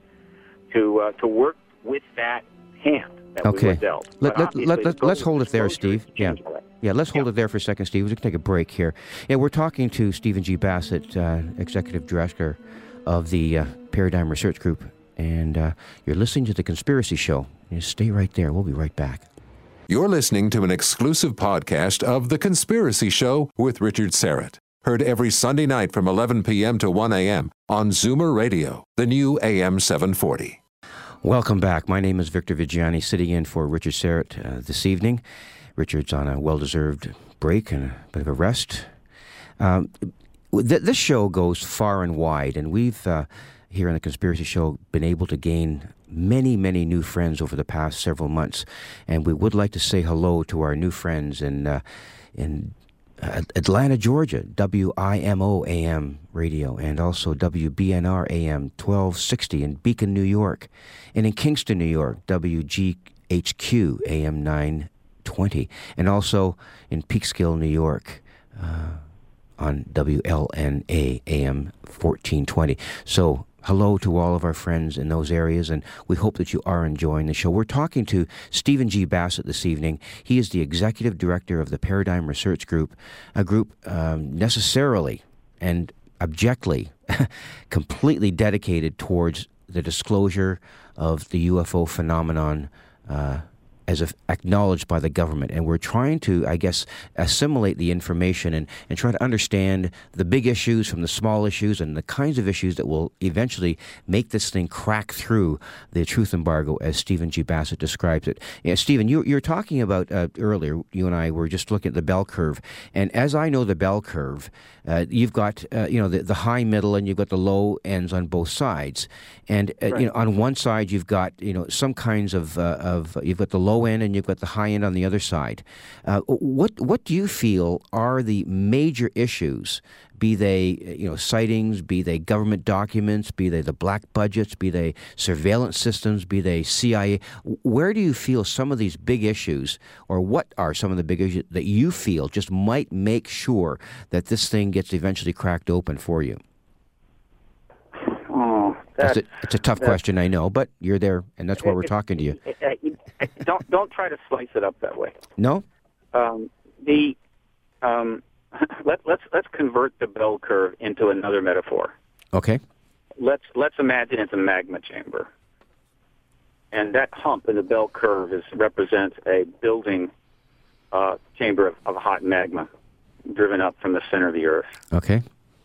to uh, to work with that hand that okay. we were dealt. Let, let, let, let, let's hold it there, Steve. Yeah. Yeah, let's hold yeah. it there for a second, Steve. We're going to take a break here. Yeah, we're talking to Stephen G. Bassett, uh, Executive Director of the uh, Paradigm Research Group, and uh, you're listening to The Conspiracy Show. You stay right there. We'll be right back. You're listening to an exclusive podcast of The Conspiracy Show with Richard Syrett. Heard every Sunday night from eleven p.m. to one a.m. on Zoomer Radio, the new A M seven forty. Welcome back. My name is Victor Viggiani, sitting in for Richard Syrett uh, this evening. Richard's on a well-deserved break and a bit of a rest. Um, th- this show goes far and wide, and we've, uh, here on The Conspiracy Show, been able to gain many, many new friends over the past several months. And we would like to say hello to our new friends in, uh, in uh, Atlanta, Georgia, W I M O A M radio, and also W B N R A M twelve sixty in Beacon, New York, and in Kingston, New York, W G H Q A M nine twenty, and also in Peekskill, New York, uh, on W L N A A M fourteen twenty. So hello to all of our friends in those areas, and we hope that you are enjoying the show. We're talking to Stephen G. Bassett this evening. He is the Executive Director of the Paradigm Research Group, a group um, necessarily and abjectly completely dedicated towards the disclosure of the U F O phenomenon uh, as a, acknowledged by the government. And we're trying to, I guess, assimilate the information and, and try to understand the big issues from the small issues and the kinds of issues that will eventually make this thing crack through the truth embargo, as Stephen G. Bassett describes it. Yeah, Stephen, you, you were talking about uh, earlier, you and I were just looking at the bell curve. And as I know the bell curve, uh, you've got, uh, you know, the, the high, middle, and you've got the low ends on both sides. And, uh, right. you know, on one side, you've got, you know, some kinds of, uh, of you've got the low end and you've got the high end on the other side. Uh, what what do you feel are the major issues, be they, you know, sightings, be they government documents, be they the black budgets, be they surveillance systems, be they C I A? Where do you feel some of these big issues, or what are some of the big issues that you feel just might make sure that this thing gets eventually cracked open for you? Oh, that's, it's, a, it's a tough question, I know, but you're there, and that's why we're talking to you. It, it, it, don't don't try to slice it up that way. No. Um, the um, let let's let's convert the bell curve into another metaphor. Okay. Let's let's imagine it's a magma chamber, and that hump in the bell curve is represents a building uh, chamber of, of hot magma driven up from the center of the Earth. Okay.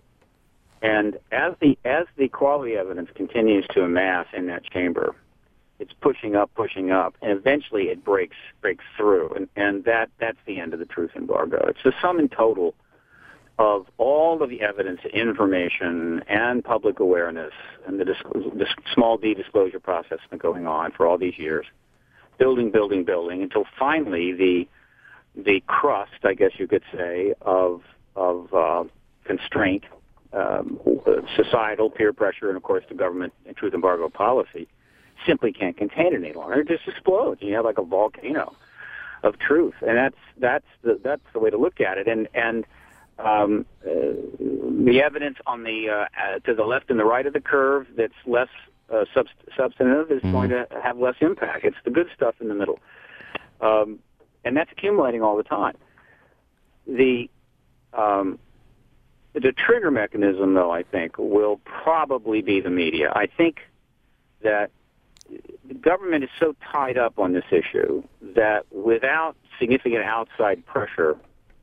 And as the as the quality evidence continues to amass in that chamber, it's pushing up, pushing up, and eventually it breaks breaks through, and, and that that's the end of the truth embargo. It's the sum and total of all of the evidence, information, and public awareness, and the, disclosure, the small d disclosure process has been going on for all these years, building, building, building, until finally the the crust, I guess you could say, of of uh, constraint. Um, societal peer pressure, and of course the government and truth embargo policy simply can't contain it any longer. It just explodes. You have like a volcano of truth, and that's that's the that's the way to look at it. And and um, uh, the evidence on the uh, uh, to the left and the right of the curve that's less uh, sub- substantive is mm-hmm. going to have less impact. It's the good stuff in the middle, um, and that's accumulating all the time. The um, The trigger mechanism, though, I think, will probably be the media. I think that the government is so tied up on this issue that without significant outside pressure,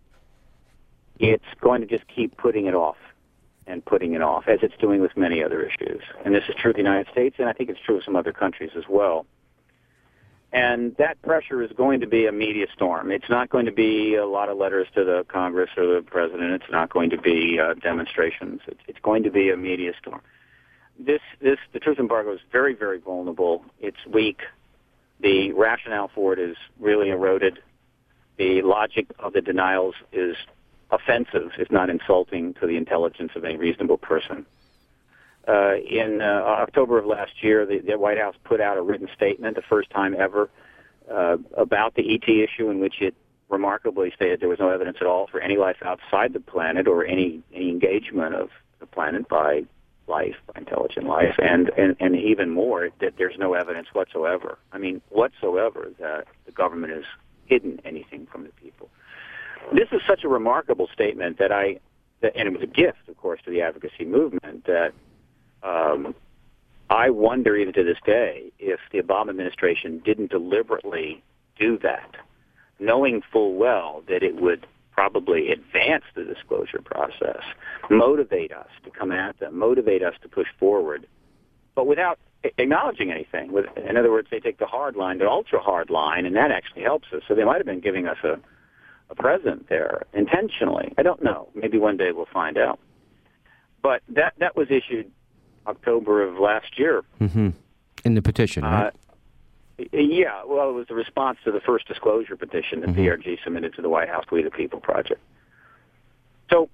it's going to just keep putting it off and putting it off, as it's doing with many other issues. And this is true of the United States, and I think it's true of some other countries as well. And that pressure is going to be a media storm. It's not going to be a lot of letters to the Congress or the President. It's not going to be uh, demonstrations. It's, it's going to be a media storm. This, this, the truth embargo is very, very vulnerable. It's weak. The rationale for it is really eroded. The logic of the denials is offensive, if not insulting, to the intelligence of any reasonable person. Uh, in uh, October of last year, the, the White House put out a written statement, the first time ever, uh, about the E T issue, in which it remarkably stated there was no evidence at all for any life outside the planet or any, any engagement of, of planet by life, by intelligent life, and, and, and even more, that there's no evidence whatsoever, I mean, whatsoever, that the government has hidden anything from the people. This is such a remarkable statement that I, that, and it was a gift, of course, to the advocacy movement, that um, I wonder even to this day if the Obama administration didn't deliberately do that, knowing full well that it would probably advance the disclosure process, motivate us to come at them, motivate us to push forward, but without acknowledging anything. With, in other words, they take the hard line, the ultra-hard line, and that actually helps us. So they might have been giving us a, a present there intentionally. I don't know. Maybe one day we'll find out. But that, that was issued October of last year. Mm-hmm. In the petition, right? Uh, Yeah, well, it was the response to the first disclosure petition that mm-hmm. P R G submitted to the White House We the People project. So,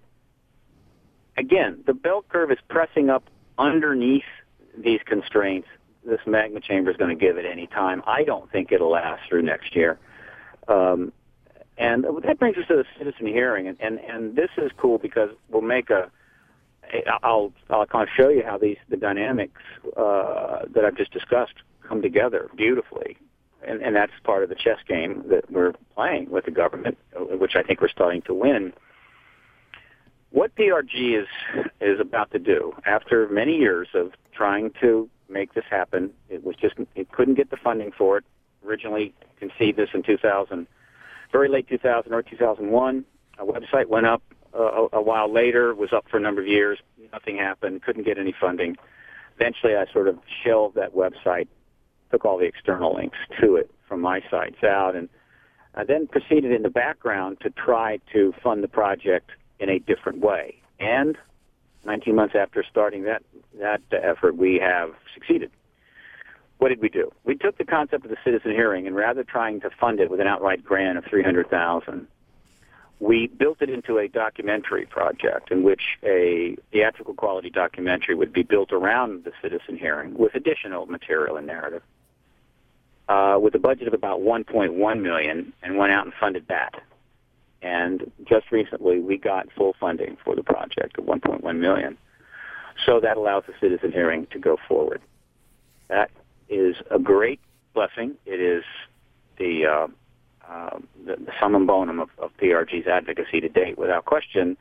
again, the bell curve is pressing up underneath these constraints. This magma chamber is going to give it any time. I don't think it'll last through next year. Um, and that brings us to the citizen hearing, and, and, and this is cool because we'll make a I'll, I'll kind of show you how these the dynamics uh, that I've just discussed come together beautifully, and, and that's part of the chess game that we're playing with the government, which I think we're starting to win. What P R G is is about to do, after many years of trying to make this happen, it was just it couldn't get the funding for it. Originally conceived this in two thousand, very late two thousand or two thousand one. A website went up uh, a, a while later, was up for a number of years. Nothing happened. Couldn't get any funding. Eventually, I sort of shelved that website, took all the external links to it from my sites out, and I then proceeded in the background to try to fund the project in a different way. And nineteen months after starting that, that effort, we have succeeded. What did we do? We took the concept of the citizen hearing, and rather trying to fund it with an outright grant of three hundred thousand dollars, we built it into a documentary project in which a theatrical quality documentary would be built around the citizen hearing with additional material and narrative. Uh, with a budget of about one point one million dollars, and went out and funded that. And just recently, we got full funding for the project of one point one million dollars. So that allows the citizen hearing to go forward. That is a great blessing. It is the, uh, uh, the, the summum bonum of, of P R G's advocacy to date, without question.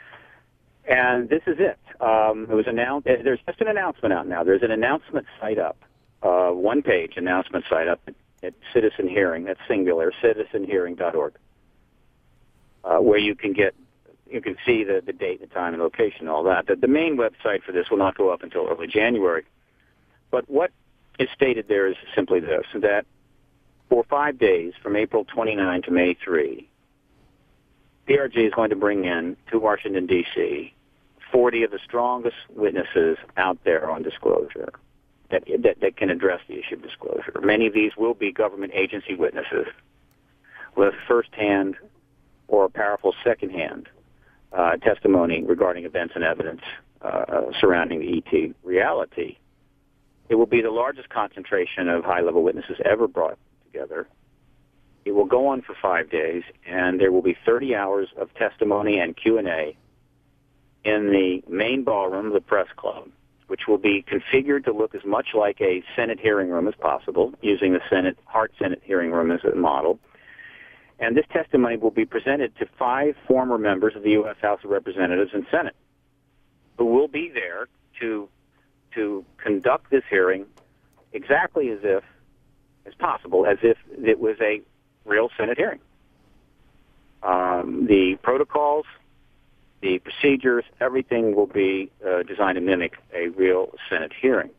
And this is it. Um, it was announced. There's just an announcement out now. There's an announcement site up. Uh, one-page announcement site up at, at Citizen Hearing, that's singular, citizen hearing dot org, uh, where you can get, you can see the, the date, the time, and location, all that. The, the main website for this will not go up until early January. But what is stated there is simply this, that for five days, from April twenty-ninth to May third, P R G is going to bring in to Washington, D C, forty of the strongest witnesses out there on disclosure. That, that, that can address the issue of disclosure. Many of these will be government agency witnesses with firsthand or powerful secondhand uh, testimony regarding events and evidence uh, surrounding the E T reality. It will be the largest concentration of high-level witnesses ever brought together. It will go on for five days, and there will be thirty hours of testimony and Q and A in the main ballroom of the Press Club, which will be configured to look as much like a Senate hearing room as possible, using the Senate Hart Senate hearing room as a model. And this testimony will be presented to five former members of the U S House of Representatives and Senate, who will be there to to conduct this hearing exactly as if, as possible, as if it was a real Senate hearing. Um, the protocols, the procedures, everything will be uh, designed to mimic a real Senate hearing.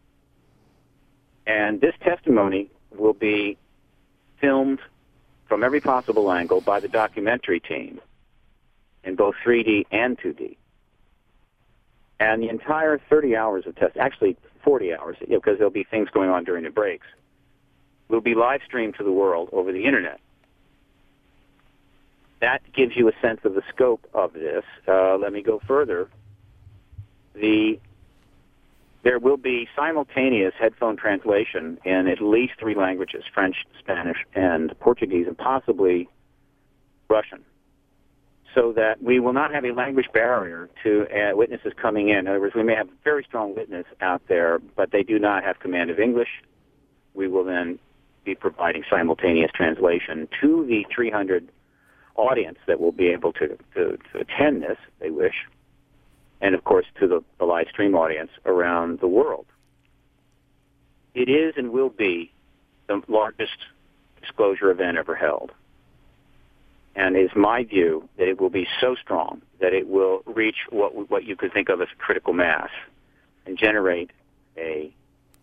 And this testimony will be filmed from every possible angle by the documentary team in both three D and two D. And the entire thirty hours of test, actually forty hours, you know, because there'll be things going on during the breaks, will be live streamed to the world over the Internet. That gives you a sense of the scope of this. Uh, let me go further. The There will be simultaneous headphone translation in at least three languages, French, Spanish, and Portuguese, and possibly Russian. so that we will not have a language barrier to uh, witnesses coming in. In other words, we may have a very strong witness out there, but they do not have command of English. We will then be providing simultaneous translation to the three hundred audience that will be able to, to, to attend this, if they wish, and, of course, to the, the live stream audience around the world. It is and will be the largest disclosure event ever held. And it's my view that it will be so strong that it will reach what what you could think of as critical mass and generate a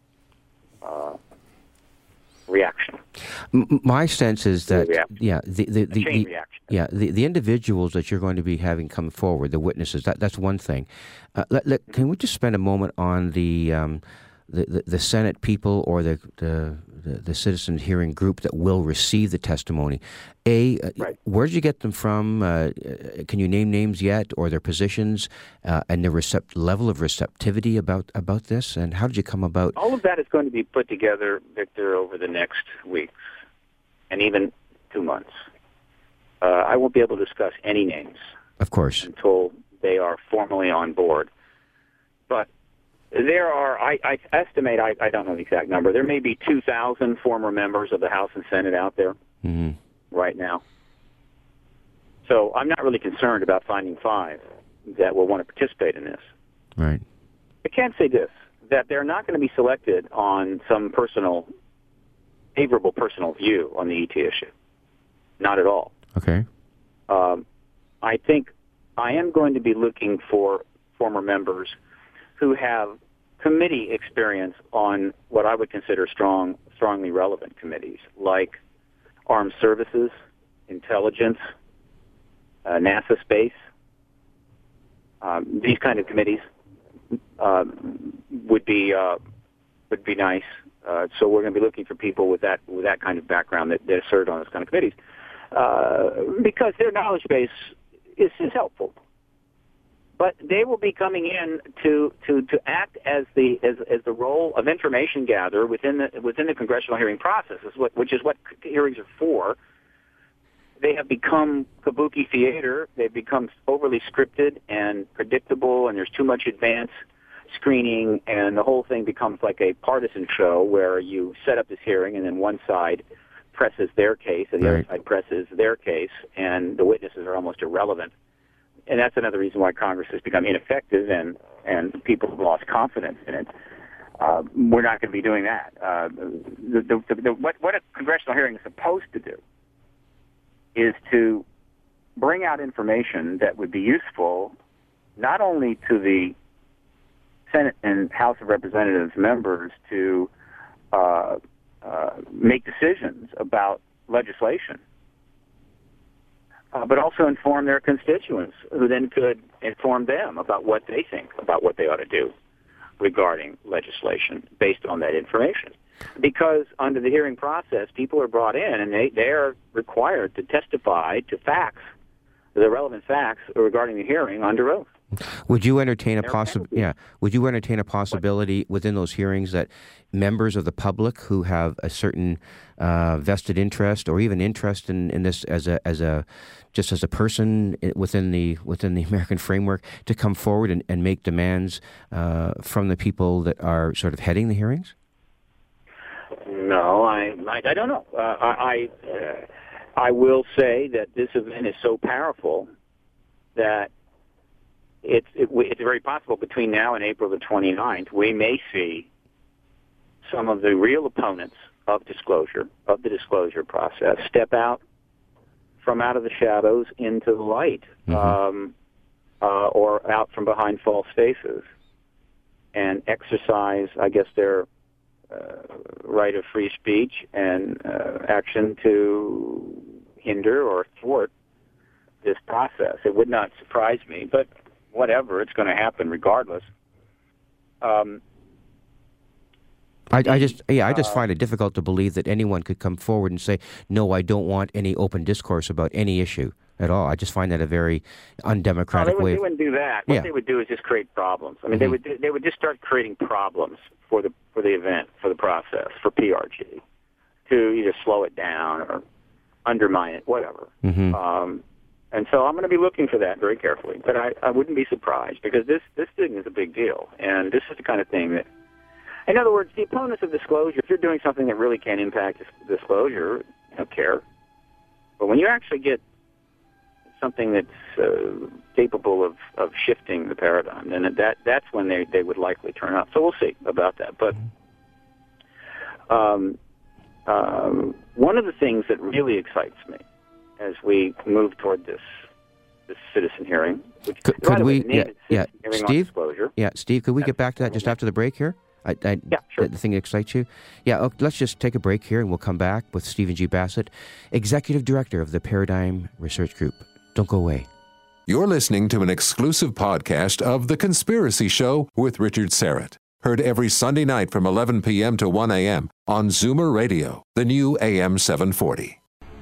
uh, reaction. M- my sense is that reaction. yeah, the the, the, chain the reaction. yeah the, the individuals that you're going to be having come forward, the witnesses, that that's one thing. Uh, let, let, can we just spend a moment on the um, the, the the Senate people or the the The, the citizen hearing group that will receive the testimony? A, right. Where did you get them from? Uh, can you name names yet, or their positions, uh, and their recept- level of receptivity about, about this? And how did you come about? All of that is going to be put together, Victor, over the next weeks, and even two months. Uh, I won't be able to discuss any names. Of course. Until they are formally on board. But there are, I, I estimate, I, I don't know the exact number, there may be two thousand former members of the House and Senate out there mm-hmm. right now. So I'm not really concerned about finding five that will want to participate in this. Right. I can say this, that they're not going to be selected on some personal, favorable personal view on the E T issue. Not at all. Okay. Um, I think I am going to be looking for former members who have committee experience on what I would consider strong, strongly relevant committees, like Armed Services, Intelligence, uh, NASA Space. Um, these kind of committees uh, would be uh, would be nice. Uh, so we're going to be looking for people with that with that kind of background that, that served on those kind of committees, uh, because their knowledge base is, is helpful. But they will be coming in to, to, to act as the as, as the role of information gatherer within the within the congressional hearing process, is what, which is what hearings are for. They have become kabuki theater. They've become overly scripted and predictable, and there's too much advance screening, and the whole thing becomes like a partisan show where you set up this hearing, and then one side presses their case, and the right. other side presses their case, and the witnesses are almost irrelevant. And that's another reason why Congress has become ineffective, and, and people have lost confidence in it. Uh, we're not going to be doing that. Uh, the, the, the, what, what a congressional hearing is supposed to do is to bring out information that would be useful not only to the Senate and House of Representatives members to uh, uh, make decisions about legislation, Uh, but also inform their constituents, who then could inform them about what they think about what they ought to do regarding legislation based on that information. Because under the hearing process, people are brought in, and they, they are required to testify to facts, the relevant facts regarding the hearing under oath. Would you entertain a possi- yeah, Would you entertain a possibility within those hearings that members of the public who have a certain uh, vested interest or even interest in, in this as a as a just as a person within the within the American framework to come forward and, and make demands uh, from the people that are sort of heading the hearings? No, I I, I don't know. Uh, I I, uh, I will say that this event is so powerful that It's it, it's very possible between now and April the twenty-ninth, we may see some of the real opponents of disclosure, of the disclosure process, step out from out of the shadows into the light, mm-hmm. um, uh, or out from behind false faces, and exercise, I guess, their uh, right of free speech and uh, action to hinder or thwart this process. It would not surprise me, but whatever, it's going to happen regardless. Um, I, I just, yeah, I just uh, find it difficult to believe that anyone could come forward and say, "No, I don't want any open discourse about any issue at all." I just find that a very undemocratic no, they would, way. They wouldn't do that. What yeah. they would do is just create problems. I mean, mm-hmm. they would they would just start creating problems for the for the event, for the process, for P R G, to either slow it down or undermine it, whatever. Mm-hmm. Um, And so I'm going to be looking for that very carefully. But I, I wouldn't be surprised, because this, this thing is a big deal. And this is the kind of thing that, in other words, the opponents of disclosure, if you're doing something that really can impact dis- disclosure, they don't care. But when you actually get something that's uh, capable of, of shifting the paradigm, then that that's when they, they would likely turn up. So we'll see about that. But um, um, one of the things that really excites me as we move toward this this citizen hearing, which, could, could we, way, yeah, yeah, Steve, yeah, Steve, could we get back to that just after the break here? I, I, yeah, sure. The thing that excites you? Yeah, okay, let's just take a break here, and we'll come back with Stephen G. Bassett, Executive Director of the Paradigm Research Group. Don't go away. You're listening to an exclusive podcast of The Conspiracy Show with Richard Serrett. Heard every Sunday night from eleven p.m. to one a.m. on Zoomer Radio, the new A M seven forty.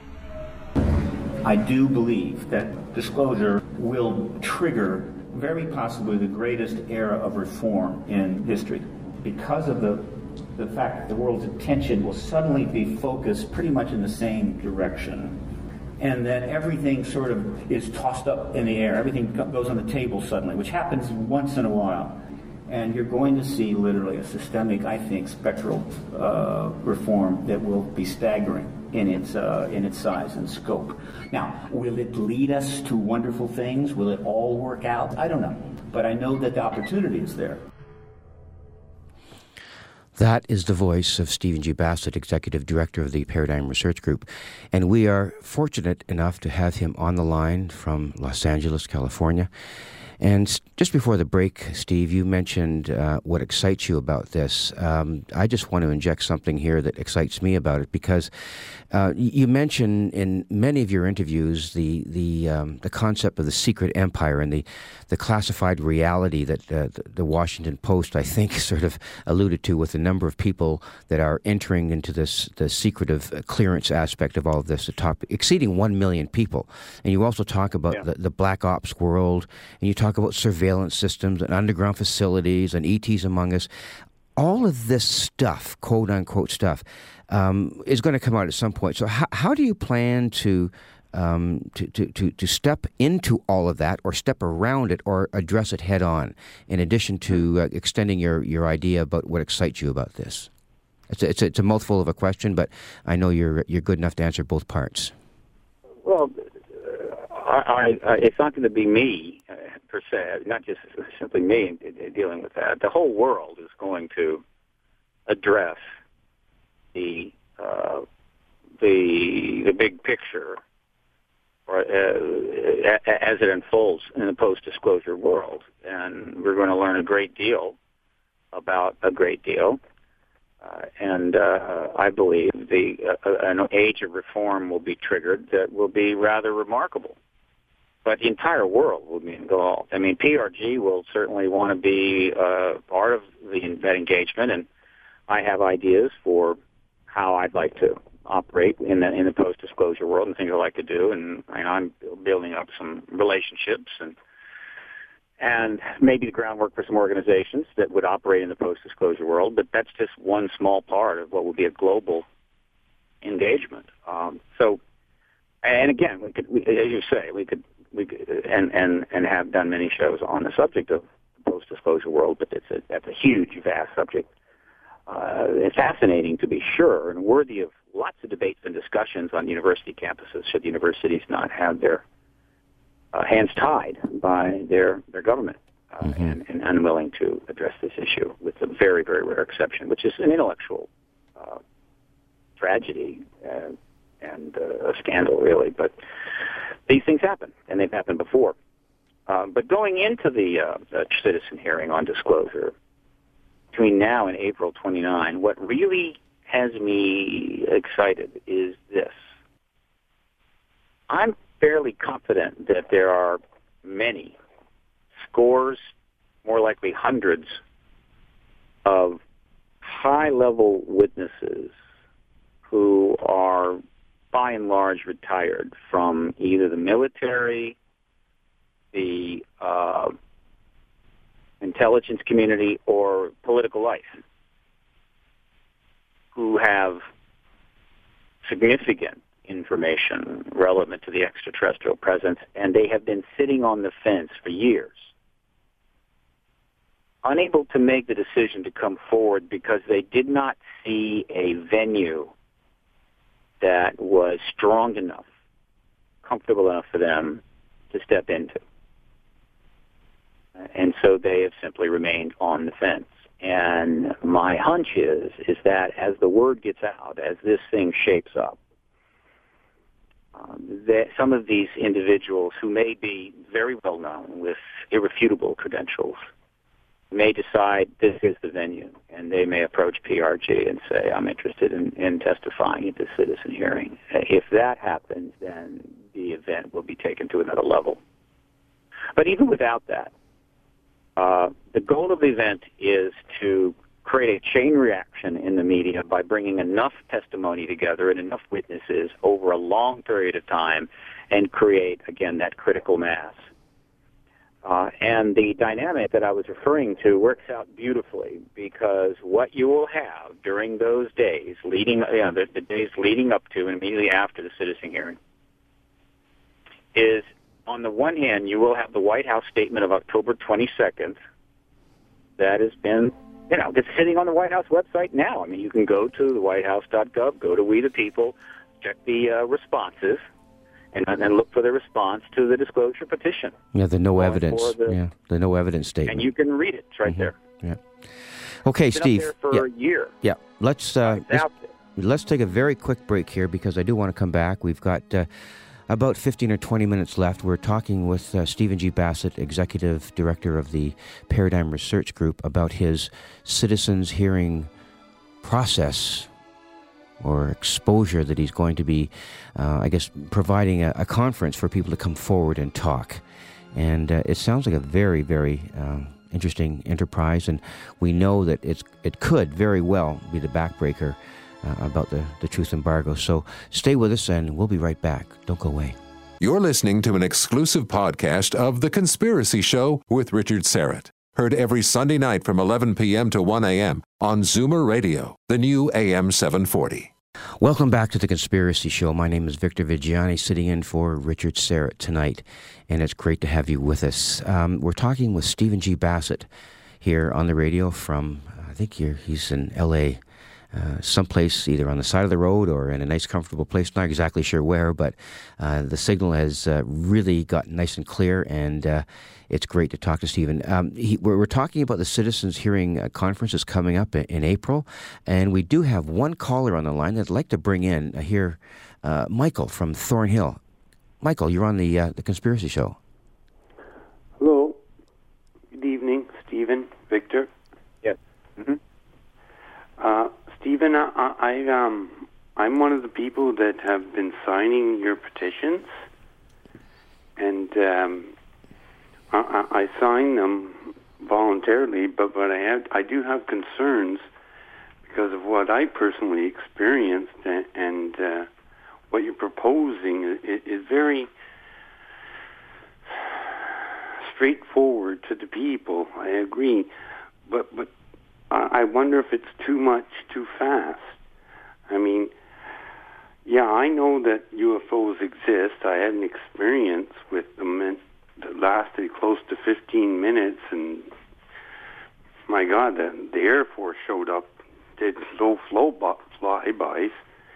I do believe that disclosure will trigger very possibly the greatest era of reform in history, because of the the fact that the world's attention will suddenly be focused pretty much in the same direction, and then everything sort of is tossed up in the air. Everything goes on the table suddenly, which happens once in a while. And you're going to see literally a systemic, I think, spectral uh, reform that will be staggering in its uh, in its size and scope. Now, will it lead us to wonderful things? Will it all work out? I don't know. But I know that the opportunity is there. That is the voice of Stephen G. Bassett, Executive Director of the Paradigm Research Group. And we are fortunate enough to have him on the line from Los Angeles, California. And just before the break, Steve, you mentioned uh, what excites you about this. Um, I just want to inject something here that excites me about it, because uh, you mentioned in many of your interviews the the um, the concept of the secret empire and the the classified reality that uh, the, the Washington Post, I think, sort of alluded to, with the number of people that are entering into this the secretive clearance aspect of all of this, the top exceeding one million people. And you also talk about yeah. the, the black ops world, and you talk about surveillance systems and underground facilities and E Ts among us. All of this stuff, quote unquote stuff, um, is going to come out at some point. So how, how do you plan to, um, to, to, to, to step into all of that, or step around it, or address it head on, in addition to uh, extending your, your idea about what excites you about this? It's a, it's, a, it's a mouthful of a question, but I know you're, you're good enough to answer both parts. Well, I, I, it's not going to be me, uh, per se, not just simply me dealing with that. The whole world is going to address the uh, the the big picture, or, uh, as it unfolds in the post-disclosure world. And we're going to learn a great deal about a great deal. Uh, and uh, I believe the uh, an age of reform will be triggered that will be rather remarkable. But the entire world will be involved. I mean, P R G will certainly want to be uh, part of the, that engagement, and I have ideas for how I'd like to operate in the in the post-disclosure world and things I'd like to do. And you know, I'm building up some relationships and and maybe the groundwork for some organizations that would operate in the post-disclosure world. But that's just one small part of what will be a global engagement. Um, so, and again, we could, we, as you say, we could. We and, and, and have done many shows on the subject of the post-disclosure world, but it's a, that's a huge, vast subject. Uh, it's fascinating, to be sure, and worthy of lots of debates and discussions on university campuses, should universities not have their uh, hands tied by their, their government uh, mm-hmm. and, and unwilling to address this issue, with a very, very rare exception, which is an intellectual uh, tragedy uh, and uh, a scandal, really. But these things happen, and they've happened before. Um, but going into the, uh, the citizen hearing on disclosure, between now and April twenty-ninth, what really has me excited is this. I'm fairly confident that there are many, scores, more likely hundreds, of high-level witnesses who are by and large retired from either the military, the uh, intelligence community, or political life, who have significant information relevant to the extraterrestrial presence, and they have been sitting on the fence for years, unable to make the decision to come forward because they did not see a venue that was strong enough, comfortable enough for them to step into. And so they have simply remained on the fence. And my hunch is, is that as the word gets out, as this thing shapes up, um, that some of these individuals who may be very well known with irrefutable credentials may decide this is the venue, and they may approach P R G and say, I'm interested in, in testifying at this citizen hearing. If that happens, then the event will be taken to another level. But even without that, uh, the goal of the event is to create a chain reaction in the media by bringing enough testimony together and enough witnesses over a long period of time and create, again, that critical mass. Uh, and the dynamic that I was referring to works out beautifully because what you will have during those days, leading, you know, the, the days leading up to and immediately after the citizen hearing, is on the one hand, you will have the White House statement of October twenty-second that has been, you know, it's sitting on the White House website now. I mean, you can go to the white house dot gov, go to We the People, check the uh, responses, and then look for the response to the disclosure petition. Yeah, the no evidence. The, yeah, the no evidence statement. And you can read it. It's right mm-hmm. there. Yeah. Okay, it's Steve. Been up there for yeah. a year. Yeah. Let's uh, let's, let's take a very quick break here because I do want to come back. We've got uh, about fifteen or twenty minutes left. We're talking with uh, Stephen G. Bassett, Executive Director of the Paradigm Research Group, about his citizens hearing process or exposure that he's going to be, uh, I guess, providing a, a conference for people to come forward and talk. And uh, it sounds like a very, very um, interesting enterprise, and we know that it's it could very well be the backbreaker uh, about the, the truth embargo. So stay with us, and we'll be right back. Don't go away. You're listening to an exclusive podcast of The Conspiracy Show with Richard Serrett. Heard every Sunday night from eleven p.m. to one a.m. on Zoomer Radio, the new A M seven forty. Welcome back to The Conspiracy Show. My name is Victor Vigiani, sitting in for Richard Serrett tonight, and it's great to have you with us. Um, we're talking with Stephen G. Bassett here on the radio from, I think you're, he's in L A, Uh, someplace either on the side of the road or in a nice, comfortable place. Not exactly sure where, but uh, the signal has uh, really gotten nice and clear, and uh, it's great to talk to Stephen. Um, he, we're, we're talking about the Citizens Hearing uh, Conference that's coming up in, in April, and we do have one caller on the line that I'd like to bring in uh, here, uh, Michael from Thornhill. Michael, you're on the uh, the Conspiracy Show. Hello. Good evening, Stephen, Victor. Yes. Mm-hmm. Uh, Stephen, I, I um, I'm one of the people that have been signing your petitions, and um, I, I sign them voluntarily. But but I have I do have concerns because of what I personally experienced, and, and uh, what you're proposing is, is very straightforward to the people. I agree, but but. I wonder if it's too much, too fast. I mean, yeah, I know that U F Os exist. I had an experience with them that lasted close to fifteen minutes, and my God, the, the Air Force showed up, did low-flow flybys.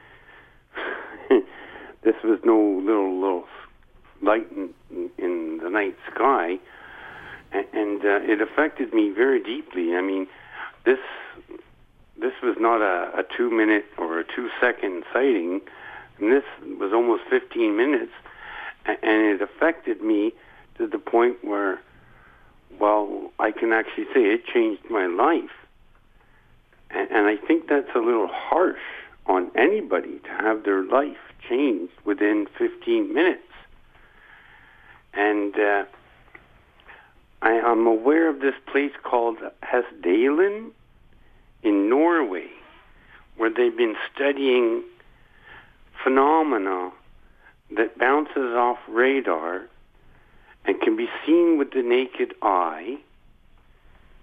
This was no little, little light in, in the night sky, and, and uh, it affected me very deeply. I mean, This this was not a, a two-minute or a two-second sighting, and this was almost fifteen minutes, and it affected me to the point where, well, I can actually say it changed my life. And, and I think that's a little harsh on anybody to have their life changed within fifteen minutes. And uh, I am aware of this place called Hesdalen in Norway, where they've been studying phenomena that bounces off radar and can be seen with the naked eye,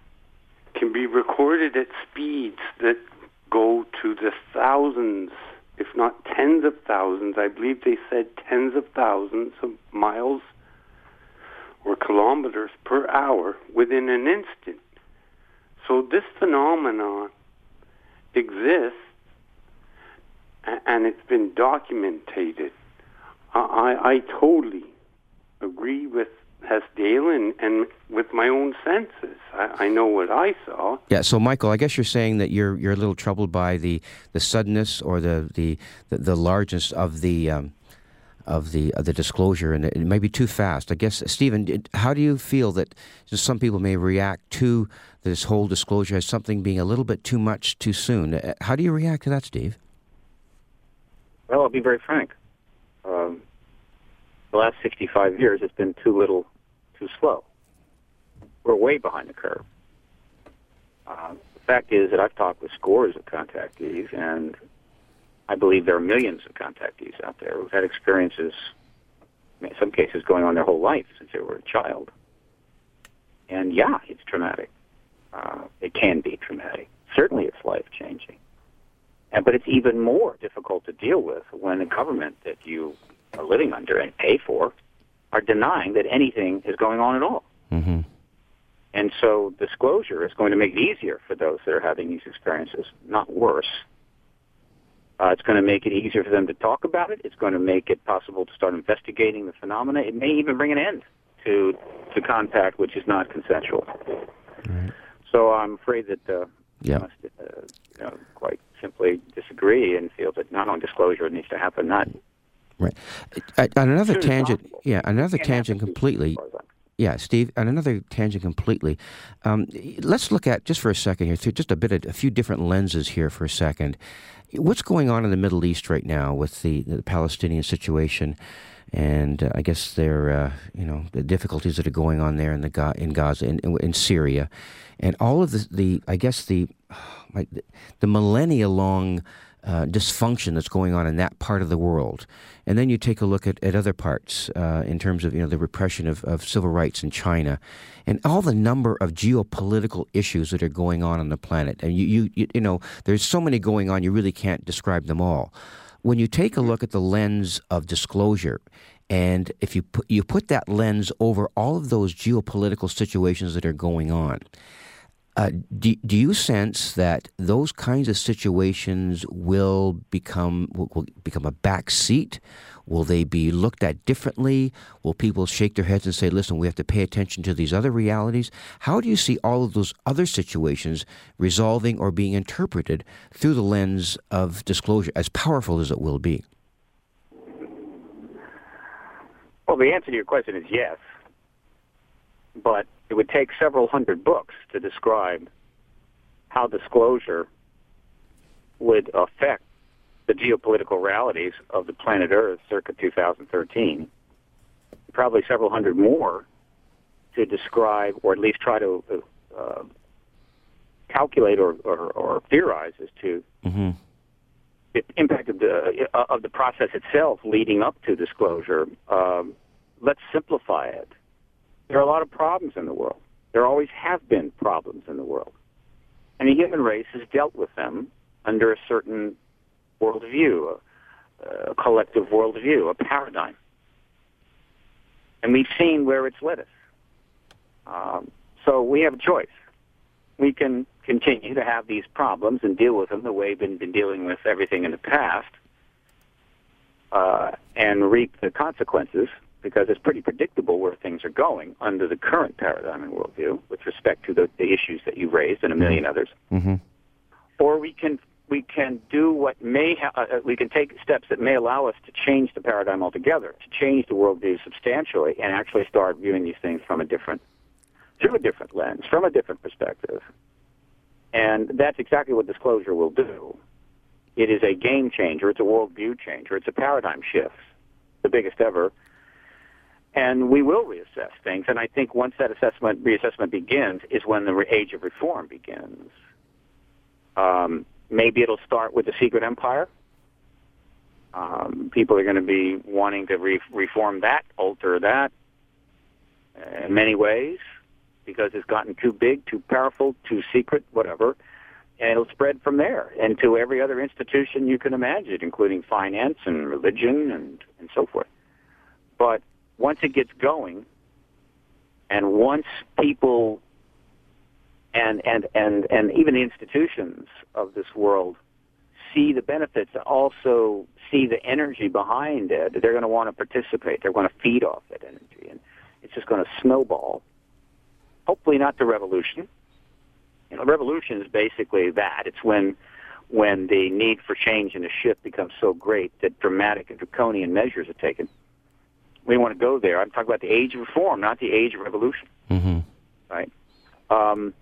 can be recorded at speeds that go to the thousands if not tens of thousands, I believe they said tens of thousands of miles or kilometers per hour within an instant. So this phenomenon exists, and it's been documented. I, I totally agree with Hesdale and, and with my own senses. I, I know what I saw. Yeah, so Michael, I guess you're saying that you're you're a little troubled by the, the suddenness or the the, the, the largeness of the um, of the of the disclosure, and it may be too fast. I guess, Stephen, how do you feel that some people may react to this whole disclosure as something being a little bit too much too soon? How do you react to that, Steve? Well, I'll be very frank. Um, the last sixty-five years, it's been too little, too slow. We're way behind the curve. Uh, the fact is that I've talked with scores of contactees, and I believe there are millions of contactees out there who've had experiences, in some cases, going on their whole life since they were a child. And yeah, it's traumatic. Uh, it can be traumatic. Certainly it's life-changing. And, but it's even more difficult to deal with when the government that you are living under and pay for are denying that anything is going on at all. Mm-hmm. And so disclosure is going to make it easier for those that are having these experiences, not worse. Uh, it's going to make it easier for them to talk about it. It's going to make it possible to start investigating the phenomena. It may even bring an end to to contact which is not consensual. Right. So I'm afraid that uh, yeah. I must uh, you know, quite simply disagree and feel that not only disclosure needs to happen, not right. Uh, on another as tangent, possible. yeah, another Can't tangent happen completely. Yeah, Steve, on another tangent completely. Um, let's look at, just for a second here, through just a bit of, a few different lenses here for a second. What's going on in the Middle East right now with the, the Palestinian situation, and uh, I guess their, uh, you know, the difficulties that are going on there in the in Gaza, in, in Syria, and all of the, the I guess the, like the, the millennia-long uh, dysfunction that's going on in that part of the world. And then you take a look at, at other parts uh, in terms of, you know, the repression of, of civil rights in China, and all the number of geopolitical issues that are going on on the planet. And you, you, you, you know, there's so many going on, you really can't describe them all. When you take a look at the lens of disclosure, and if you put, you put that lens over all of those geopolitical situations that are going on, Uh, do, do you sense that those kinds of situations will become will, will become a back seat? Will they be looked at differently? Will people shake their heads and say, listen, we have to pay attention to these other realities? How do you see all of those other situations resolving or being interpreted through the lens of disclosure, as powerful as it will be? Well, the answer to your question is yes. But it would take several hundred books to describe how disclosure would affect the geopolitical realities of the planet Earth circa two thousand thirteen. Probably several hundred more to describe, or at least try to uh, calculate or, or, or theorize as to mm-hmm. the impact of the, uh, of the process itself leading up to disclosure. Um, let's simplify it. There are a lot of problems in the world. There always have been problems in the world. And the human race has dealt with them under a certain worldview, a, a collective worldview, a paradigm. And we've seen where it's led us. Um, so we have a choice. We can continue to have these problems and deal with them the way we've been, been dealing with everything in the past uh, and reap the consequences, because it's pretty predictable where things are going under the current paradigm and worldview with respect to the, the issues that you raised and a million mm-hmm. others. Mm-hmm. Or we can we can do what may ha- uh, we can take steps that may allow us to change the paradigm altogether, to change the worldview substantially, and actually start viewing these things from a different through a different lens, from a different perspective. And that's exactly what disclosure will do. It is a game changer. It's a worldview changer. It's a paradigm shift, the biggest ever. And we will reassess things, and I think once that assessment reassessment begins is when the age of reform begins. Um, maybe it'll start with the secret empire. Um, people are going to be wanting to re- reform that, alter that in many ways, because it's gotten too big, too powerful, too secret, whatever. and it'll spread from there into every other institution you can imagine, including finance and religion and, and so forth. But once it gets going, and once people and, and, and, and even the institutions of this world see the benefits and also see the energy behind it, they're going to want to participate. They're going to feed off that energy, and it's just going to snowball. Hopefully not the revolution. You know, revolution is basically that. It's when when the need for change in a ship becomes so great that dramatic and draconian measures are taken. We want to go there. I'm talking about the age of reform, not the age of revolution. Mm-hmm. Right? Um,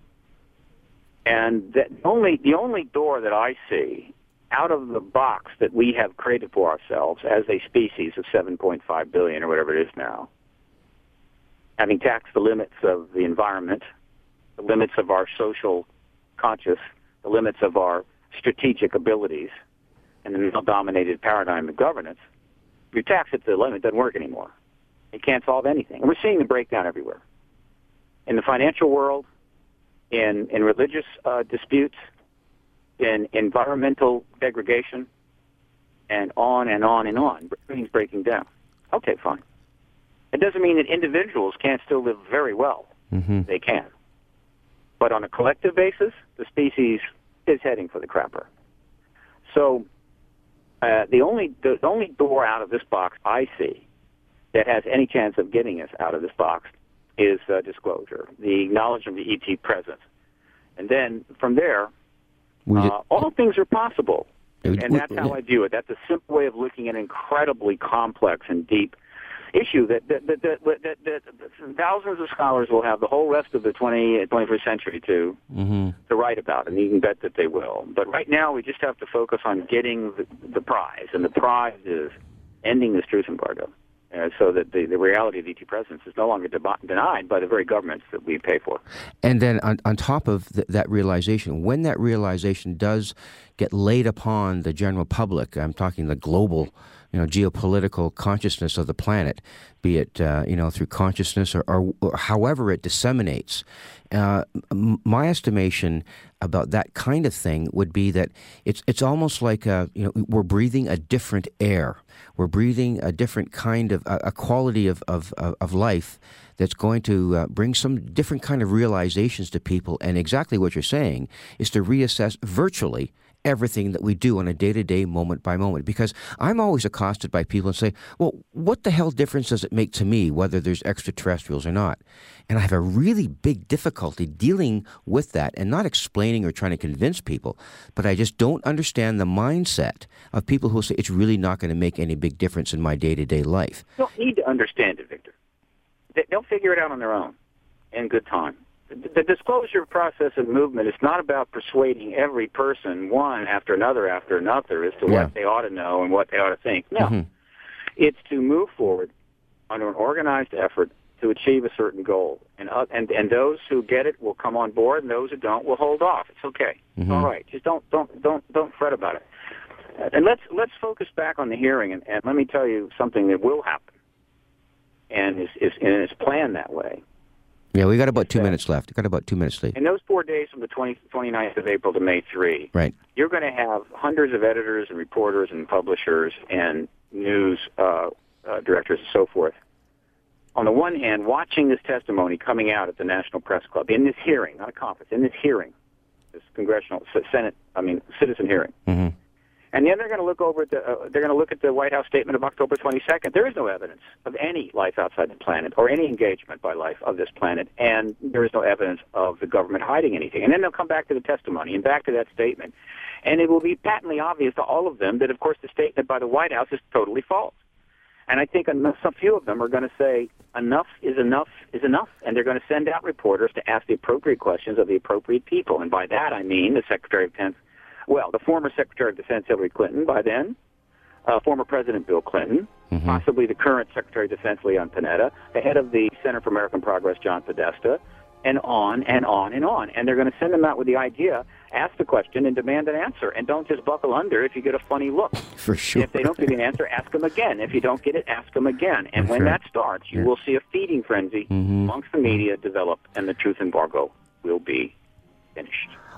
and the only the only door that I see out of the box that we have created for ourselves as a species of seven point five billion or whatever it is now, having taxed the limits of the environment, the limits of our social conscious, the limits of our strategic abilities, and the male-dominated paradigm of governance, if you tax it to the limit, it doesn't work anymore. It can't solve anything. And we're seeing the breakdown everywhere. In the financial world, in, in religious uh, disputes, in environmental degradation, and on and on and on. Everything's breaking down. Okay, fine. It doesn't mean that individuals can't still live very well. Mm-hmm. They can. But on a collective basis, the species is heading for the crapper. So uh, the only the only door out of this box I see that has any chance of getting us out of this box is uh, disclosure, the knowledge of the E T presence. And then from there, uh, all things are possible. And that's how I view it. That's a simple way of looking at an incredibly complex and deep issue that that, that, that, that, that, that thousands of scholars will have the whole rest of the twentieth, twenty-first century to mm-hmm. to write about, and you can bet that they will. But right now, we just have to focus on getting the, the prize, and the prize is ending this truth embargo, uh, so that the, the reality of E T presence is no longer de- denied by the very governments that we pay for. And then on, on top of th- that realization, when that realization does get laid upon the general public, I'm talking the global, you know, geopolitical consciousness of the planet, be it, uh, you know, through consciousness or, or, or however it disseminates. Uh, m- my estimation about that kind of thing would be that it's it's almost like, a, you know, we're breathing a different air. We're breathing a different kind of, a, a quality of, of, of life that's going to uh, bring some different kind of realizations to people. And exactly what you're saying is to reassess virtually everything that we do on a day-to-day, moment-by-moment. Because I'm always accosted by people and say, well, what the hell difference does it make to me whether there's extraterrestrials or not? And I have a really big difficulty dealing with that and not explaining or trying to convince people, but I just don't understand the mindset of people who say it's really not going to make any big difference in my day-to-day life. You don't need to understand it, Victor. They'll figure it out on their own in good time. The disclosure process and movement is not about persuading every person, one after another after another, as to Yeah. what they ought to know and what they ought to think. No. Mm-hmm. It's to move forward under an organized effort to achieve a certain goal. And, uh, and and those who get it will come on board, and those who don't will hold off. It's okay. Mm-hmm. All right. Just don't don't don't don't fret about it. And let's let's focus back on the hearing, and, and let me tell you something that will happen, and is is and is planned that way. Yeah, we got about two minutes left. We got about two minutes left. In those four days from the twentieth, twenty-ninth of April to May third, Right. you're going to have hundreds of editors and reporters and publishers and news uh, uh, directors and so forth. On the one hand, watching this testimony coming out at the National Press Club, in this hearing, not a conference, in this hearing, this congressional, Senate, I mean, citizen hearing. Mm-hmm. And then they're going to look over at the, uh, they're going to look at the White House statement of October twenty-second. There is no evidence of any life outside the planet or any engagement by life of this planet, and there is no evidence of the government hiding anything. And then they'll come back to the testimony and back to that statement, and it will be patently obvious to all of them that, of course, the statement by the White House is totally false. And I think some few of them are going to say enough is enough is enough, and they're going to send out reporters to ask the appropriate questions of the appropriate people. And by that I mean the Secretary of Defense. Well, the former Secretary of Defense, Hillary Clinton, by then, uh, former President Bill Clinton, mm-hmm. possibly the current Secretary of Defense, Leon Panetta, the head of the Center for American Progress, John Podesta, and on and on and on. And they're going to send them out with the idea, ask the question, and demand an answer. And don't just buckle under if you get a funny look. For sure. If they don't give you an answer, ask them again. If you don't get it, ask them again. And For when sure. that starts, you Yeah. will see a feeding frenzy Mm-hmm. amongst the media develop, and the truth embargo will be finished.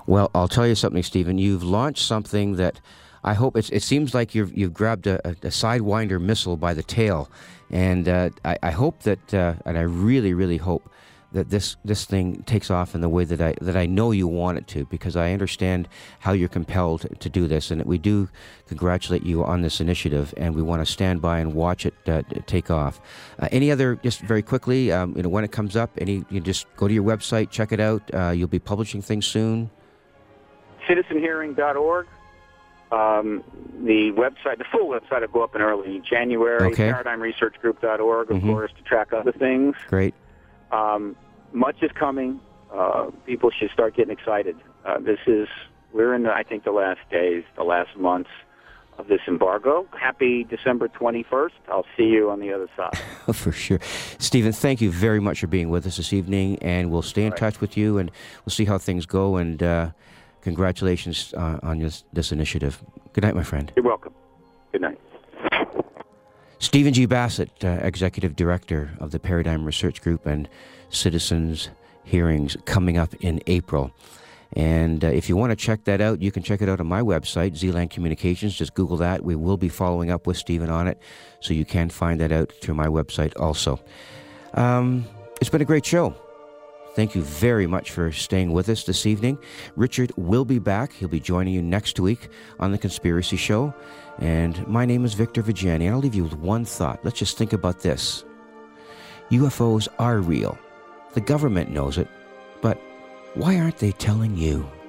Well, I'll tell you something, Stephen. You've launched something that I hope it's, it seems like you've you've grabbed a, a Sidewinder missile by the tail, and uh, I, I hope that, uh, and I really, really hope that this this thing takes off in the way that I that I know you want it to, because I understand how you're compelled to do this, and we do congratulate you on this initiative, and we want to stand by and watch it uh, take off. Uh, any other, just very quickly, um, you know, when it comes up, any you just go to your website, check it out. Uh, you'll be publishing things soon. citizen hearing dot org. Um, the website, the full website will go up in early January. Okay. paradigm research group dot org, of Mm-hmm. course, to track other things. Great. Um, much is coming. Uh, people should start getting excited. Uh, this is, we're in, the, I think, the last days, the last months of this embargo. Happy December twenty-first. I'll see you on the other side. For sure. Stephen, thank you very much for being with us this evening, and we'll stay in All right. touch with you, and we'll see how things go, and uh, congratulations uh, on this, this initiative. Good night, my friend. You're welcome. Good night. Stephen G. Bassett, uh, Executive Director of the Paradigm Research Group and Citizens Hearings, coming up in April. And uh, if you want to check that out, you can check it out on my website, Z-Land Communications. Just Google that. We will be following up with Stephen on it, so you can find that out through my website also. Um, it's been a great show. Thank you very much for staying with us this evening. Richard will be back. He'll be joining you next week on The Conspiracy Show. And my name is Victor Viggiani, and I'll leave you with one thought. Let's just think about this. U F Os are real. The government knows it, but why aren't they telling you?